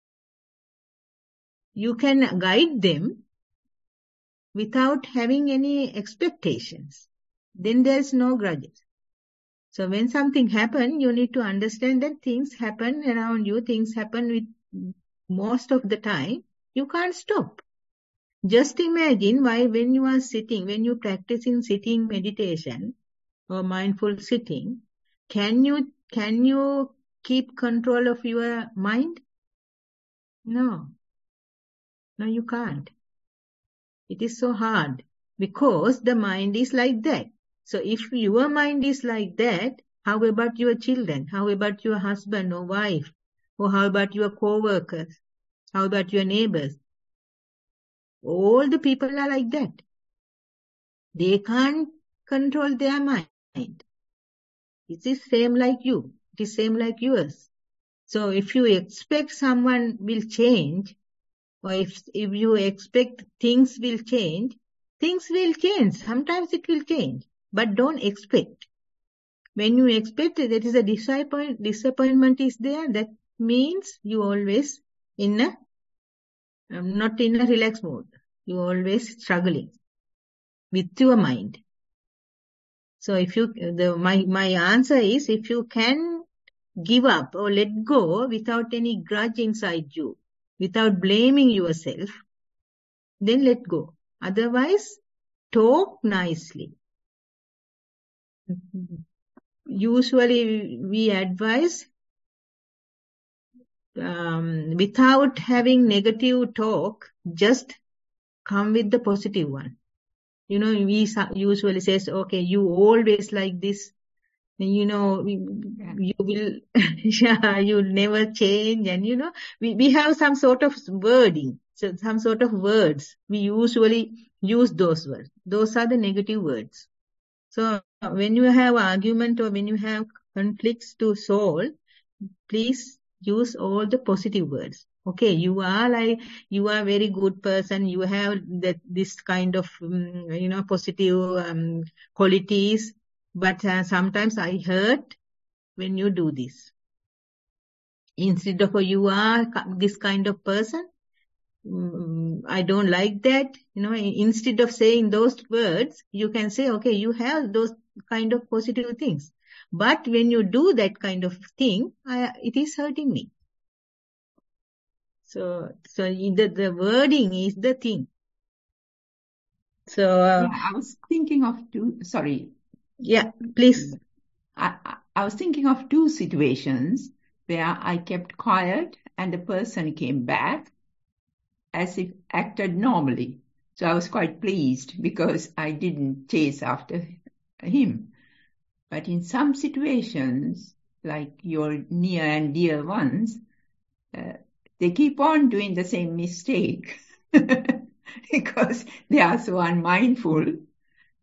You can guide them without having any expectations. Then there's no grudges. So when something happens, you need to understand that things happen around you, things happen with most of the time. You can't stop. Just imagine why when you are sitting, when you practicing sitting meditation or mindful sitting, can you, can you keep control of your mind? No. No, you can't. It is so hard because the mind is like that. So if your mind is like that, how about your children? How about your husband or wife? Or how about your co-workers? How about your neighbors? All the people are like that. They can't control their mind. It is same like you. It is same like yours. So if you expect someone will change, or if, if you expect things will change, things will change. Sometimes it will change. But don't expect. When you expect, that is a disappoint, disappointment is there. That means you always in a, um, not in a relaxed mode. You always struggling with your mind. So if you, the, my, my answer is, if you can give up or let go without any grudge inside you, without blaming yourself, then let go. Otherwise, talk nicely. Usually we advise um, without having negative talk, just come with the positive one. You know, we usually says, okay, you always like this. You know, you will, yeah, you'll never change. And, you know, we, we have some sort of wording, so some sort of words. We usually use those words. Those are the negative words. So when you have argument or when you have conflicts to solve, please use all the positive words. Okay, you are like, you are a very good person. You have that, this kind of, um, you know, positive um, qualities. But uh, sometimes I hurt when you do this. Instead of, oh, you are this kind of person, um, I don't like that. You know, instead of saying those words, you can say, okay, you have those kind of positive things. But when you do that kind of thing, I, it is hurting me. So, so the, the wording is the thing. So, uh, yeah, I was thinking of two, sorry. Yeah, please. I, I was thinking of two situations where I kept quiet and the person came back as if acted normally. So I was quite pleased because I didn't chase after him. But in some situations, like your near and dear ones, uh, they keep on doing the same mistake because they are so unmindful.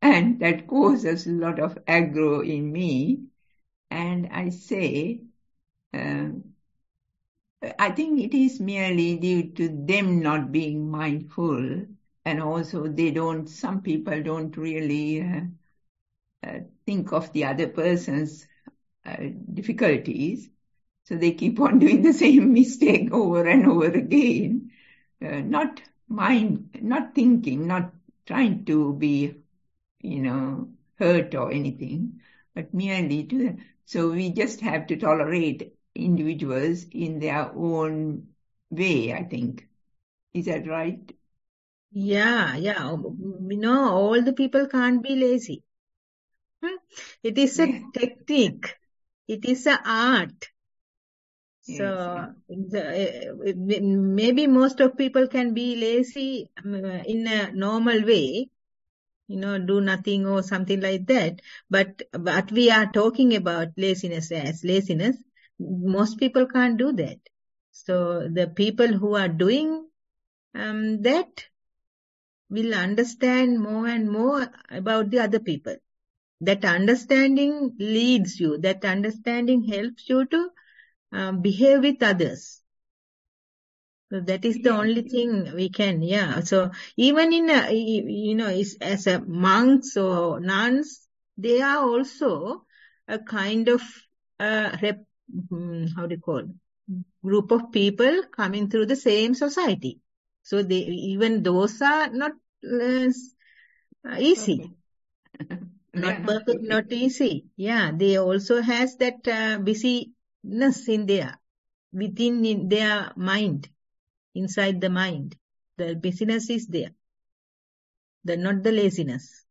And that causes a lot of aggro in me. And I say, um, I think it is merely due to them not being mindful. And also they don't, some people don't really uh, uh, think of the other person's uh, difficulties. So they keep on doing the same mistake over and over again. Uh, not mind, not thinking, not trying to be, you know, hurt or anything, but merely to, so we just have to tolerate individuals in their own way, I think. Is that right? Yeah, yeah. You know, all the people can't be lazy. Hmm? It is a Yeah. technique. It is an art. Yes, So the, maybe most of people can be lazy um, in a normal way, you know, do nothing or something like that. But but we are talking about laziness as laziness. Most people can't do that. So the people who are doing um, that will understand more and more about the other people. That understanding leads you. That understanding helps you to um, behave with others. So that is the yeah. only thing we can, yeah. So even in, a, you know, as a monks or nuns, they are also a kind of, uh, rep, how do you call it? Group of people coming through the same society. So they, even those are not uh, easy. Okay. Not not perfect, perfect. not easy. Yeah, they also has that uh, busyness in there, within in their mind, inside the mind. The busyness is there, the not the laziness.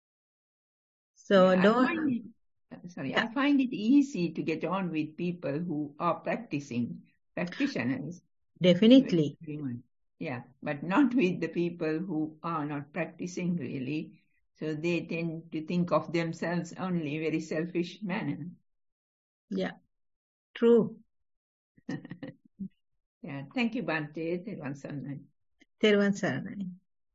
So Yeah, I don't. find it, sorry, Yeah, I find it easy to get on with people who are practicing, practitioners. definitely. Very much. Yeah, but not with the people who are not practicing really. So they tend to think of themselves only in a very selfish manner. Yeah, true. Yeah, thank you, Bhante. Therwan Saranai. Therwan Saranai.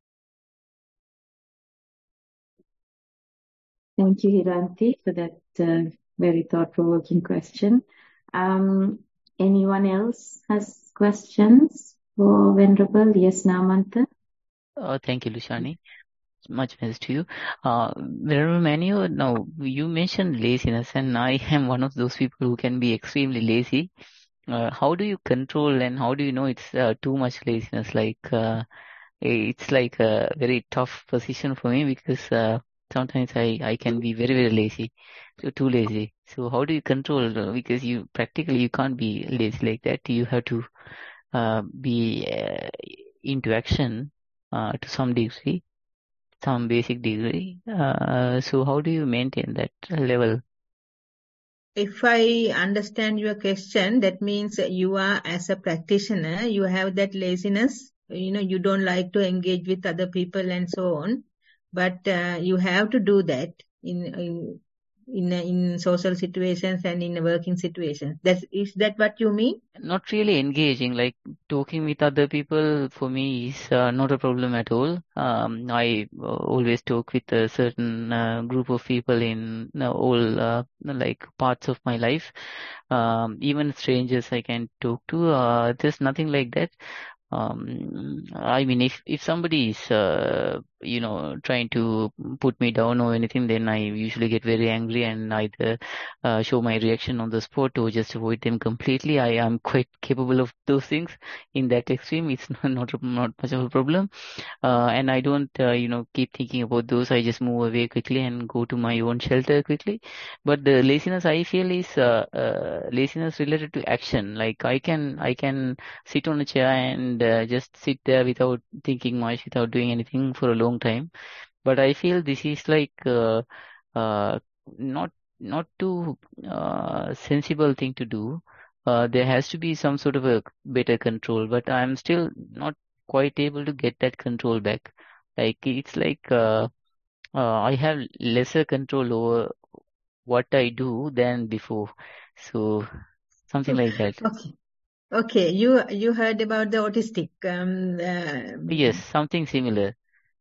Thank you, Hiranti, for that uh, very thought-provoking question. Um, anyone else has questions for Venerable? Yes, Namanta? Uh, thank you, Lushani. Much thanks to you. Uh, Venerable Manu, now you mentioned laziness, and I am one of those people who can be extremely lazy. Uh, how do you control and how do you know it's uh, too much laziness? Like, uh, it's like a very tough position for me because uh, sometimes I, I can be very, very lazy, so too lazy. So how do you control? Uh, because you practically you can't be lazy like that. You have to uh, be uh, into action uh, to some degree, some basic degree. Uh, so how do you maintain that level? If I understand your question, that means you are, as a practitioner, you have that laziness. You know, you don't like to engage with other people and so on. But uh, you have to do that in in in, in social situations and in working situations. That is that what you mean? Not really engaging, like talking with other people for me is uh, not a problem at all. Um, I uh, always talk with a certain uh, group of people in uh, all uh, like parts of my life. Um, even strangers I can talk to. Uh, there's nothing like that. Um, I mean, if if somebody is, uh, you know, trying to put me down or anything, then I usually get very angry and either uh, show my reaction on the spot or just avoid them completely. I am quite capable of those things. In that extreme, it's not not, not much of a problem. Uh, and I don't, uh, you know, keep thinking about those. I just move away quickly and go to my own shelter quickly. But the laziness I feel is uh, uh, laziness related to action. Like I can, I can sit on a chair and uh, just sit there without thinking much, without doing anything for a long time. But I feel this is like uh, uh, not not too uh, sensible thing to do. Uh, there has to be some sort of a better control, but I'm still not quite able to get that control back. Like it's like uh, uh, I have lesser control over what I do than before. So something like that. Okay. Okay. You you heard about the autistic. Um, Yes, uh, something similar.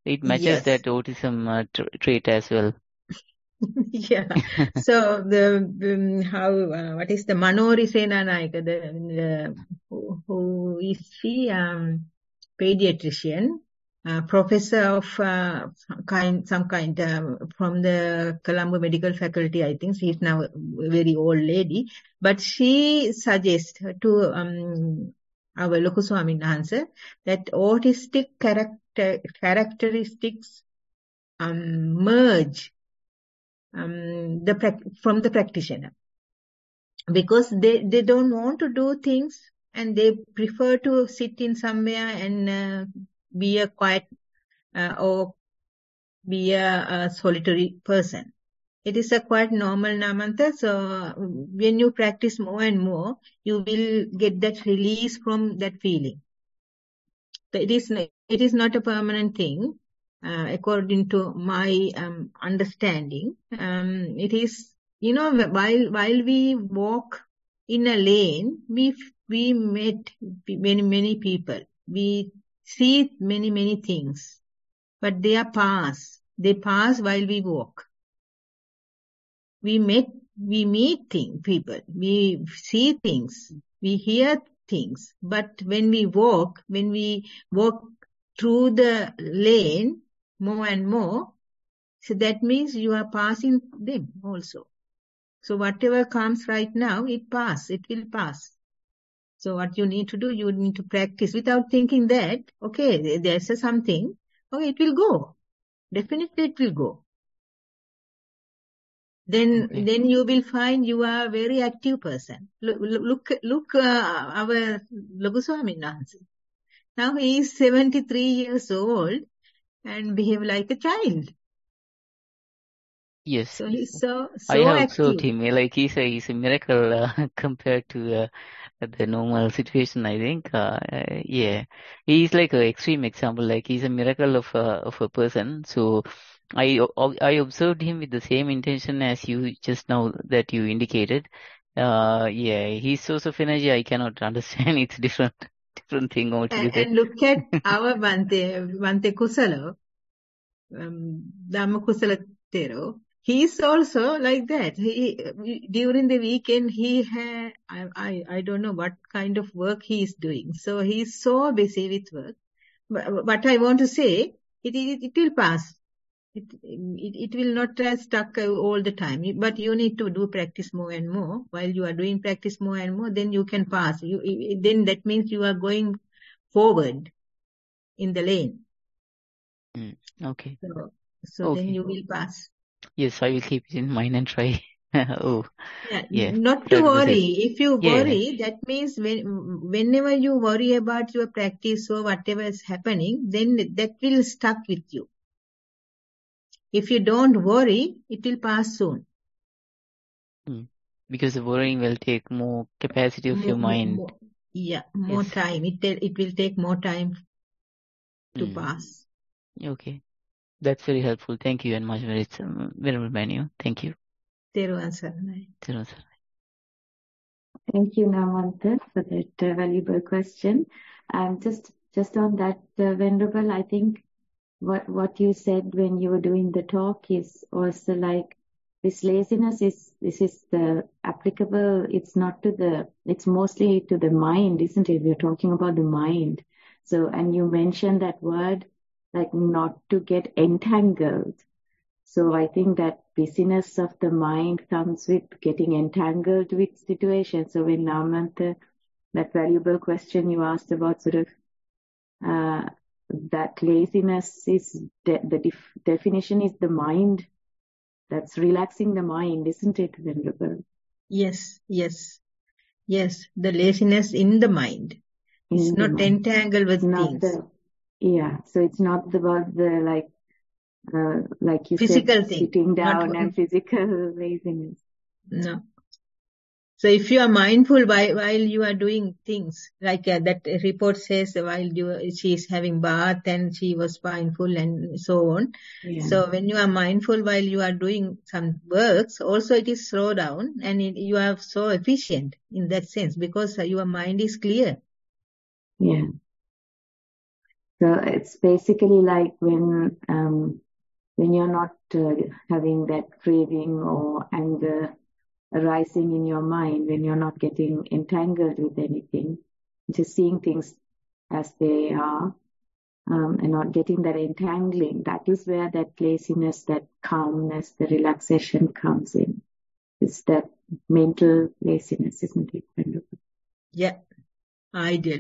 it matches Yes. that autism uh, tra- trait as well. Yeah. So the um, how uh, what is the Manori Senanayake, the, the who, who is she? Um, pediatrician, uh, professor of uh, kind some kind um, from the Colombo Medical Faculty. I think she's now a very old lady, but she suggests to um, our Loko Swamin Wahanse that autistic character characteristics um, merge um, the prac- from the practitioner, because they, they don't want to do things and they prefer to sit in somewhere and uh, be a quiet uh, or be a, a solitary person. It is a quite normal, Namanta. So when you practice more and more, you will get that release from that feeling. So it is it is not a permanent thing, uh, according to my um, understanding. Um, it is, you know, while while we walk in a lane, we we met many many people. We see many many things, but they are pass. They pass while we walk. We met, we meet thing, people. We see things. We hear things. But when we walk, when we walk through the lane more and more, so that means you are passing them also. So whatever comes right now, it pass. It will pass. So what you need to do, you need to practice without thinking that, okay, there's a something. Okay, it will go. Definitely it will go. Then, Okay. then you will find you are a very active person. Look, look, look, uh, our Loko Swamin Wahanse. Now he is seventy-three years old and behave like a child. Yes. So he's so, I so have observed active. him. Like he's a he's a miracle uh, compared to uh, the normal situation. I think. Uh, uh, yeah, he's like an extreme example. Like he's a miracle of a of a person. So I o- I observed him with the same intention as you just now that you indicated. Uh, yeah, his source of energy I cannot understand. It's different different thing And, altogether. and look at our Bante, Bante Kusala, um, Dhamma Kusala Tero. He's also like that. He, during the weekend, he had, I, I, I don't know what kind of work he is doing. So he's so busy with work. But what I want to say, it, it, it will pass. It, it, it will not uh, stuck uh, all the time, but you need to do practice more and more. While you are doing practice more and more, then you can pass. You, it, then that means you are going forward in the lane. Mm, okay. So, so Okay. then you will pass. Yes, I will keep it in mind and try. Oh, Yeah, yeah. not to That was worry. it. If you Yeah. worry, that means when, whenever you worry about your practice or whatever is happening, then that will stuck with you. If you don't worry, it will pass soon. Mm. Because the worrying will take more capacity of your More, more, mind. more, yeah, more Yes. time. It ta- it will take more time to Mm. pass. Okay. That's very helpful. Thank you and much very um, very menu. Thank you. Teruvan Saranai. Teruvan saranai. Thank you, Namanta, for that uh, valuable question. Um, just just on that, uh, Venerable, I think what what you said when you were doing the talk is also like this laziness is this is the applicable. It's not to the. It's mostly to the mind, isn't it? We're talking about the mind. So, and you mentioned that word like not to get entangled. So I think that busyness of the mind comes with getting entangled with situations. So when Namanta, that valuable question you asked about sort of uh, that laziness is de- the def- definition is the mind. That's relaxing the mind, isn't it, Venerable? Yes, yes, yes. The laziness in the mind. It's In the not mind. entangled with It's not things. the, yeah, so it's not about the, like, uh, like you Physical said, thing. sitting Not, down and physical laziness. no. So if you are mindful while, while you are doing things, like uh, that report says while you, she is having bath and she was mindful and so on. Yeah. So when you are mindful while you are doing some works, also it is slow down and it, you are so efficient in that sense because uh, your mind is clear. Yeah. So it's basically like when um, when you're not uh, having that craving or anger arising in your mind, when you're not getting entangled with anything, just seeing things as they are, um, and not getting that entangling, that is where that laziness, that calmness, the relaxation comes in. It's that mental laziness, isn't it? Yeah, ideal.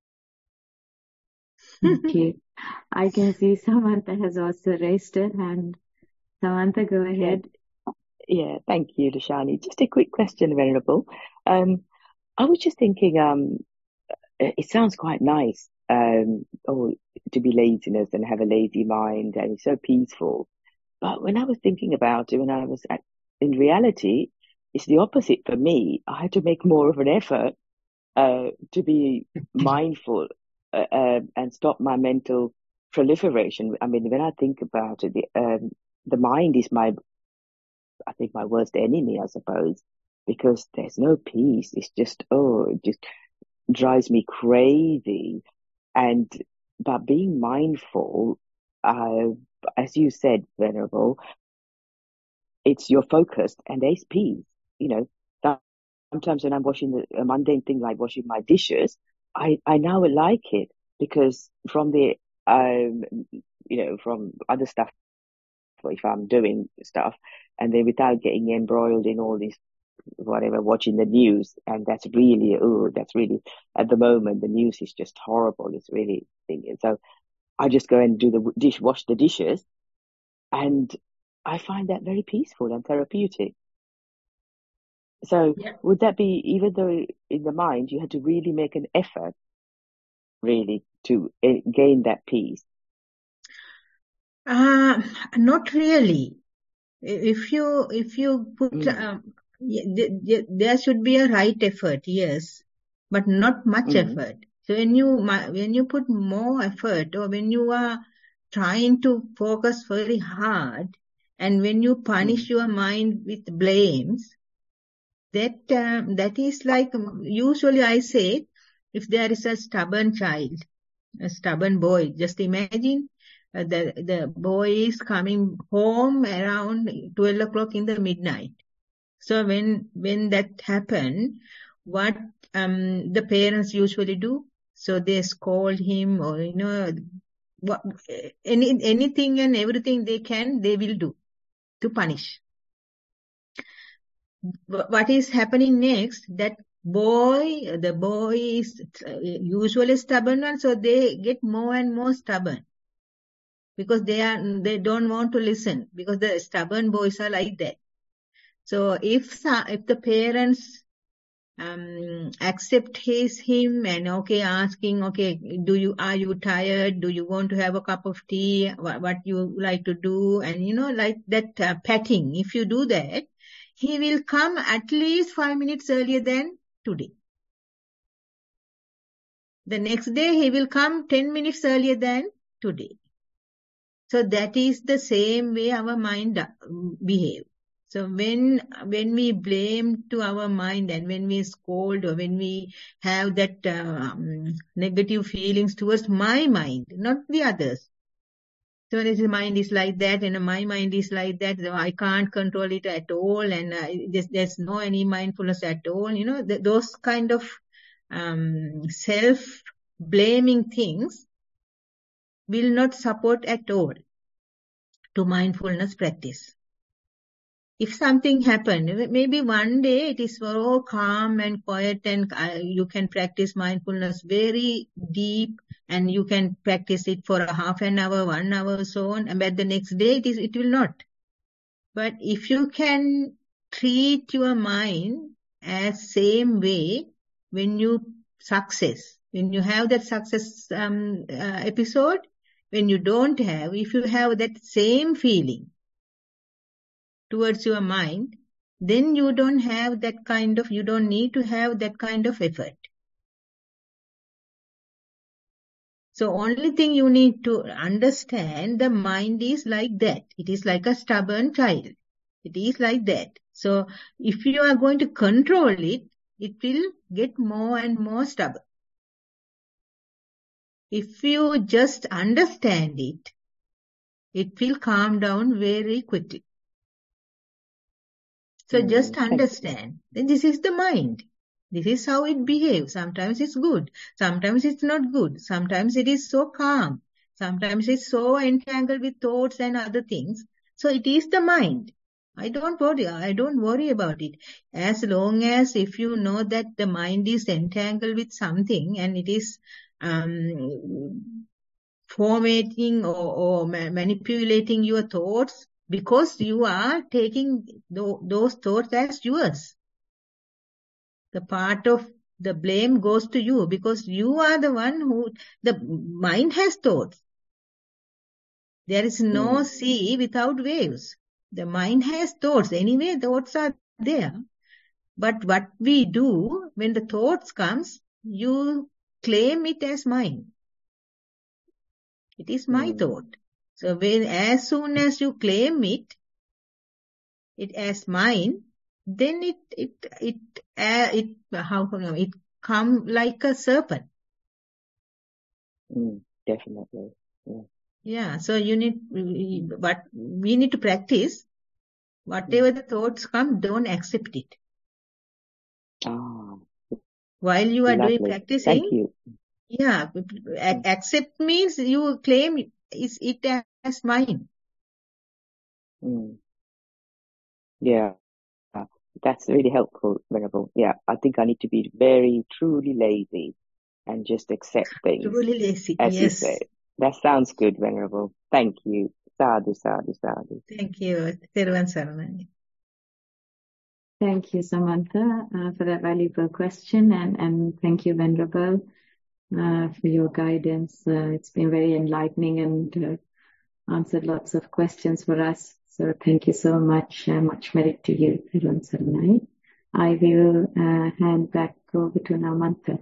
Thank you. I can see Samantha has also raised her hand. Samantha, go ahead. Yeah, yeah thank you, Dashani. Just a quick question, Venerable. Um, I was just thinking, um, it sounds quite nice, um, oh, to be laziness and have a lazy mind, and it's so peaceful. But when I was thinking about it, when I was at, in reality, it's the opposite for me. I had to make more of an effort uh, to be mindful uh, uh, and stop my mental proliferation. I mean, when I think about it, the, um, the mind is my, I think, my worst enemy, I suppose, because there's no peace. It's just, oh, it just drives me crazy. And by being mindful, uh, as you said, Venerable, it's you're focused and there's peace. You know, sometimes when I'm washing the, a mundane thing like washing my dishes, I, I now like it because from the, um, you know, from other stuff, if I'm doing stuff, and then without getting embroiled in all this, whatever, watching the news, and that's really, oh, that's really, at the moment, the news is just horrible. It's really, so I just go and do the dish, wash the dishes, and I find that very peaceful and therapeutic. So Yeah. would that be, even though in the mind you had to really make an effort, really, to gain that peace? Uh, not really. If you if you put Mm. um, there should be a right effort, yes, but not much Mm. effort. So when you when you put more effort, or when you are trying to focus very hard, and when you punish Mm. your mind with blames, that um, that is like, usually I say, if there is a stubborn child, a stubborn boy, just imagine uh, the the boy is coming home around twelve o'clock in the midnight. So when when that happen, what um the parents usually do? So they scold him, or you know, what, any anything and everything they can, they will do to punish. What is happening next? That boy, the boy is usually stubborn one, so they get more and more stubborn. Because they are, they don't want to listen, because the stubborn boys are like that. So if if the parents um, accept his him and okay, asking, okay, do you are you tired? Do you want to have a cup of tea? What, what you like to do? And you know, like that uh, patting. If you do that, he will come at least five minutes earlier than today. The next day he will come ten minutes earlier than today. So that is the same way our mind behave. So when when we blame to our mind, and when we scold, or when we have that um, negative feelings towards my mind, not the others. So his mind is like that, and my mind is like that. So I can't control it at all, and uh, there's, there's no any mindfulness at all. You know, th- those kind of um, self-blaming things will not support at all to mindfulness practice. If something happened, maybe one day it is all calm and quiet, and uh, you can practice mindfulness very deep, and you can practice it for a half an hour, one hour, so on. But the next day it is, it will not. But if you can treat your mind as same way, when you success, when you have that success um, uh, episode, when you don't have, if you have that same feeling towards your mind, then you don't have that kind of, you don't need to have that kind of effort. So only thing you need to understand, the mind is like that. It is like a stubborn child. It is like that. So if you are going to control it, it will get more and more stubborn. If you just understand it, it will calm down very quickly. So Mm, just thank you. understand. Then this is the mind. This is how it behaves. Sometimes it's good. Sometimes it's not good. Sometimes it is so calm. Sometimes it's so entangled with thoughts and other things. So it is the mind. I don't worry. I don't worry about it. As long as if you know that the mind is entangled with something and it is um, formatting or, or ma- manipulating your thoughts because you are taking th- those thoughts as yours. The part of the blame goes to you because you are the one who, the mind has thoughts. There is no Mm. sea without waves. The mind has thoughts. Anyway, thoughts are there. But what we do when the thoughts comes, you claim it as mine. It is my Mm. thought. So when, as soon as you claim it, it as mine, then it, it, it, uh, it, how can I, it come like a serpent. Mm. Definitely. Yeah. Yeah. So you need, but we need to practice. Whatever Mm. the thoughts come, don't accept it. Ah, While you are doing lovely. Thank practicing, you. yeah, a- Mm. accept means you claim is it as mine. Mm. Yeah. That's really helpful, Venerable. Yeah, I think I need to be very truly lazy and just accept things, Truly lazy. as you Yes. said. That sounds good, Venerable. Thank you. Sadhu, sadhu, sadhu. Thank you. Theruvan Saranai. Thank you, Samantha, uh, for that valuable question, and, and thank you, Venerable, uh, for your guidance. Uh, it's been very enlightening and uh, answered lots of questions for us. So thank you so much. Uh, much merit to you, Theruvan Saranai. I will uh, hand back over to Namantha.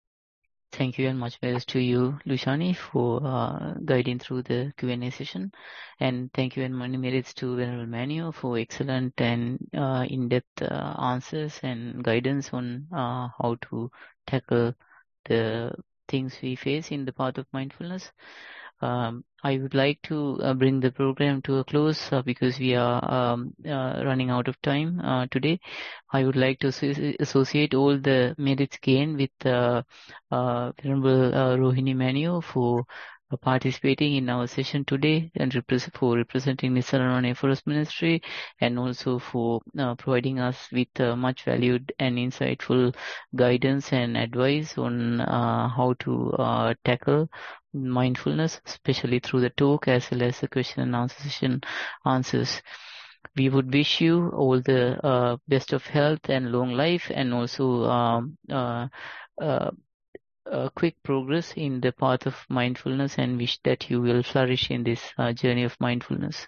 Thank you and much praise to you, Lushani, for uh, guiding through the Q and A session. And thank you and many merits to Venerable Manuel for excellent and uh, in-depth uh, answers and guidance on uh, how to tackle the things we face in the path of mindfulness. Um, I would like to uh, bring the program to a close uh, because we are um, uh, running out of time uh, today. I would like to associate all the merits gained with uh, uh, Venerable uh, Rohini Manu for uh, participating in our session today and repre- for representing Nisarana Forest Ministry, and also for uh, providing us with uh, much valued and insightful guidance and advice on uh, how to uh, tackle mindfulness, especially through the talk as well as the question and answer session answers. We would wish you all the uh, best of health and long life, and also um, uh, uh, uh, quick progress in the path of mindfulness, and wish that you will flourish in this uh, journey of mindfulness.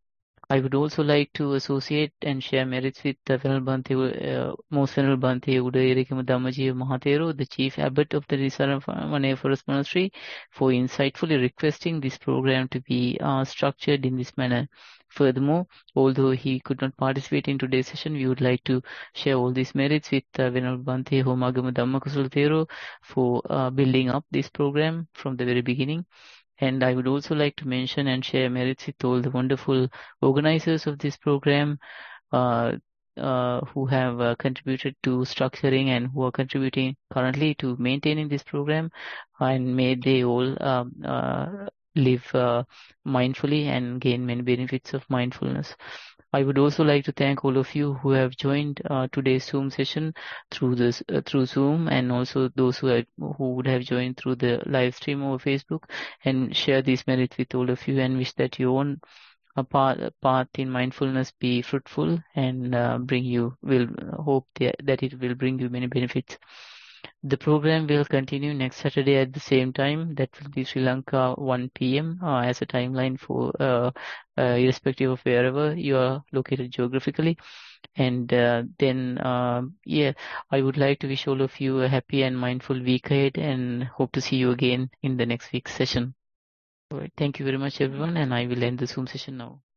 I would also like to associate and share merits with the Venerable Bhante, uh, Most Venerable Bhante Udayarikama Dhammajiva Mahatero, the Chief Abbot of the Nisarana Forest Monastery, for insightfully requesting this program to be uh, structured in this manner. Furthermore, although he could not participate in today's session, we would like to share all these merits with uh, Venerable Bhante Homagama Dhammakusula Thero for uh, building up this program from the very beginning. And I would also like to mention and share merits with all the wonderful organizers of this program uh, uh, who have uh, contributed to structuring and who are contributing currently to maintaining this program. And may they all um, uh, live uh, mindfully and gain many benefits of mindfulness. I would also like to thank all of you who have joined uh, today's Zoom session through this uh, through Zoom, and also those who have, who would have joined through the live stream over Facebook, and share these merits with all of you, and wish that your own uh, path, path in mindfulness be fruitful and uh, bring you will hope that, that it will bring you many benefits. The program will continue next Saturday at the same time. That will be Sri Lanka one p m uh, as a timeline for uh, uh, irrespective of wherever you are located geographically. And uh, then, uh, yeah, I would like to wish all of you a happy and mindful week ahead, and hope to see you again in the next week's session. All right, thank you very much, everyone, and I will end the Zoom session now.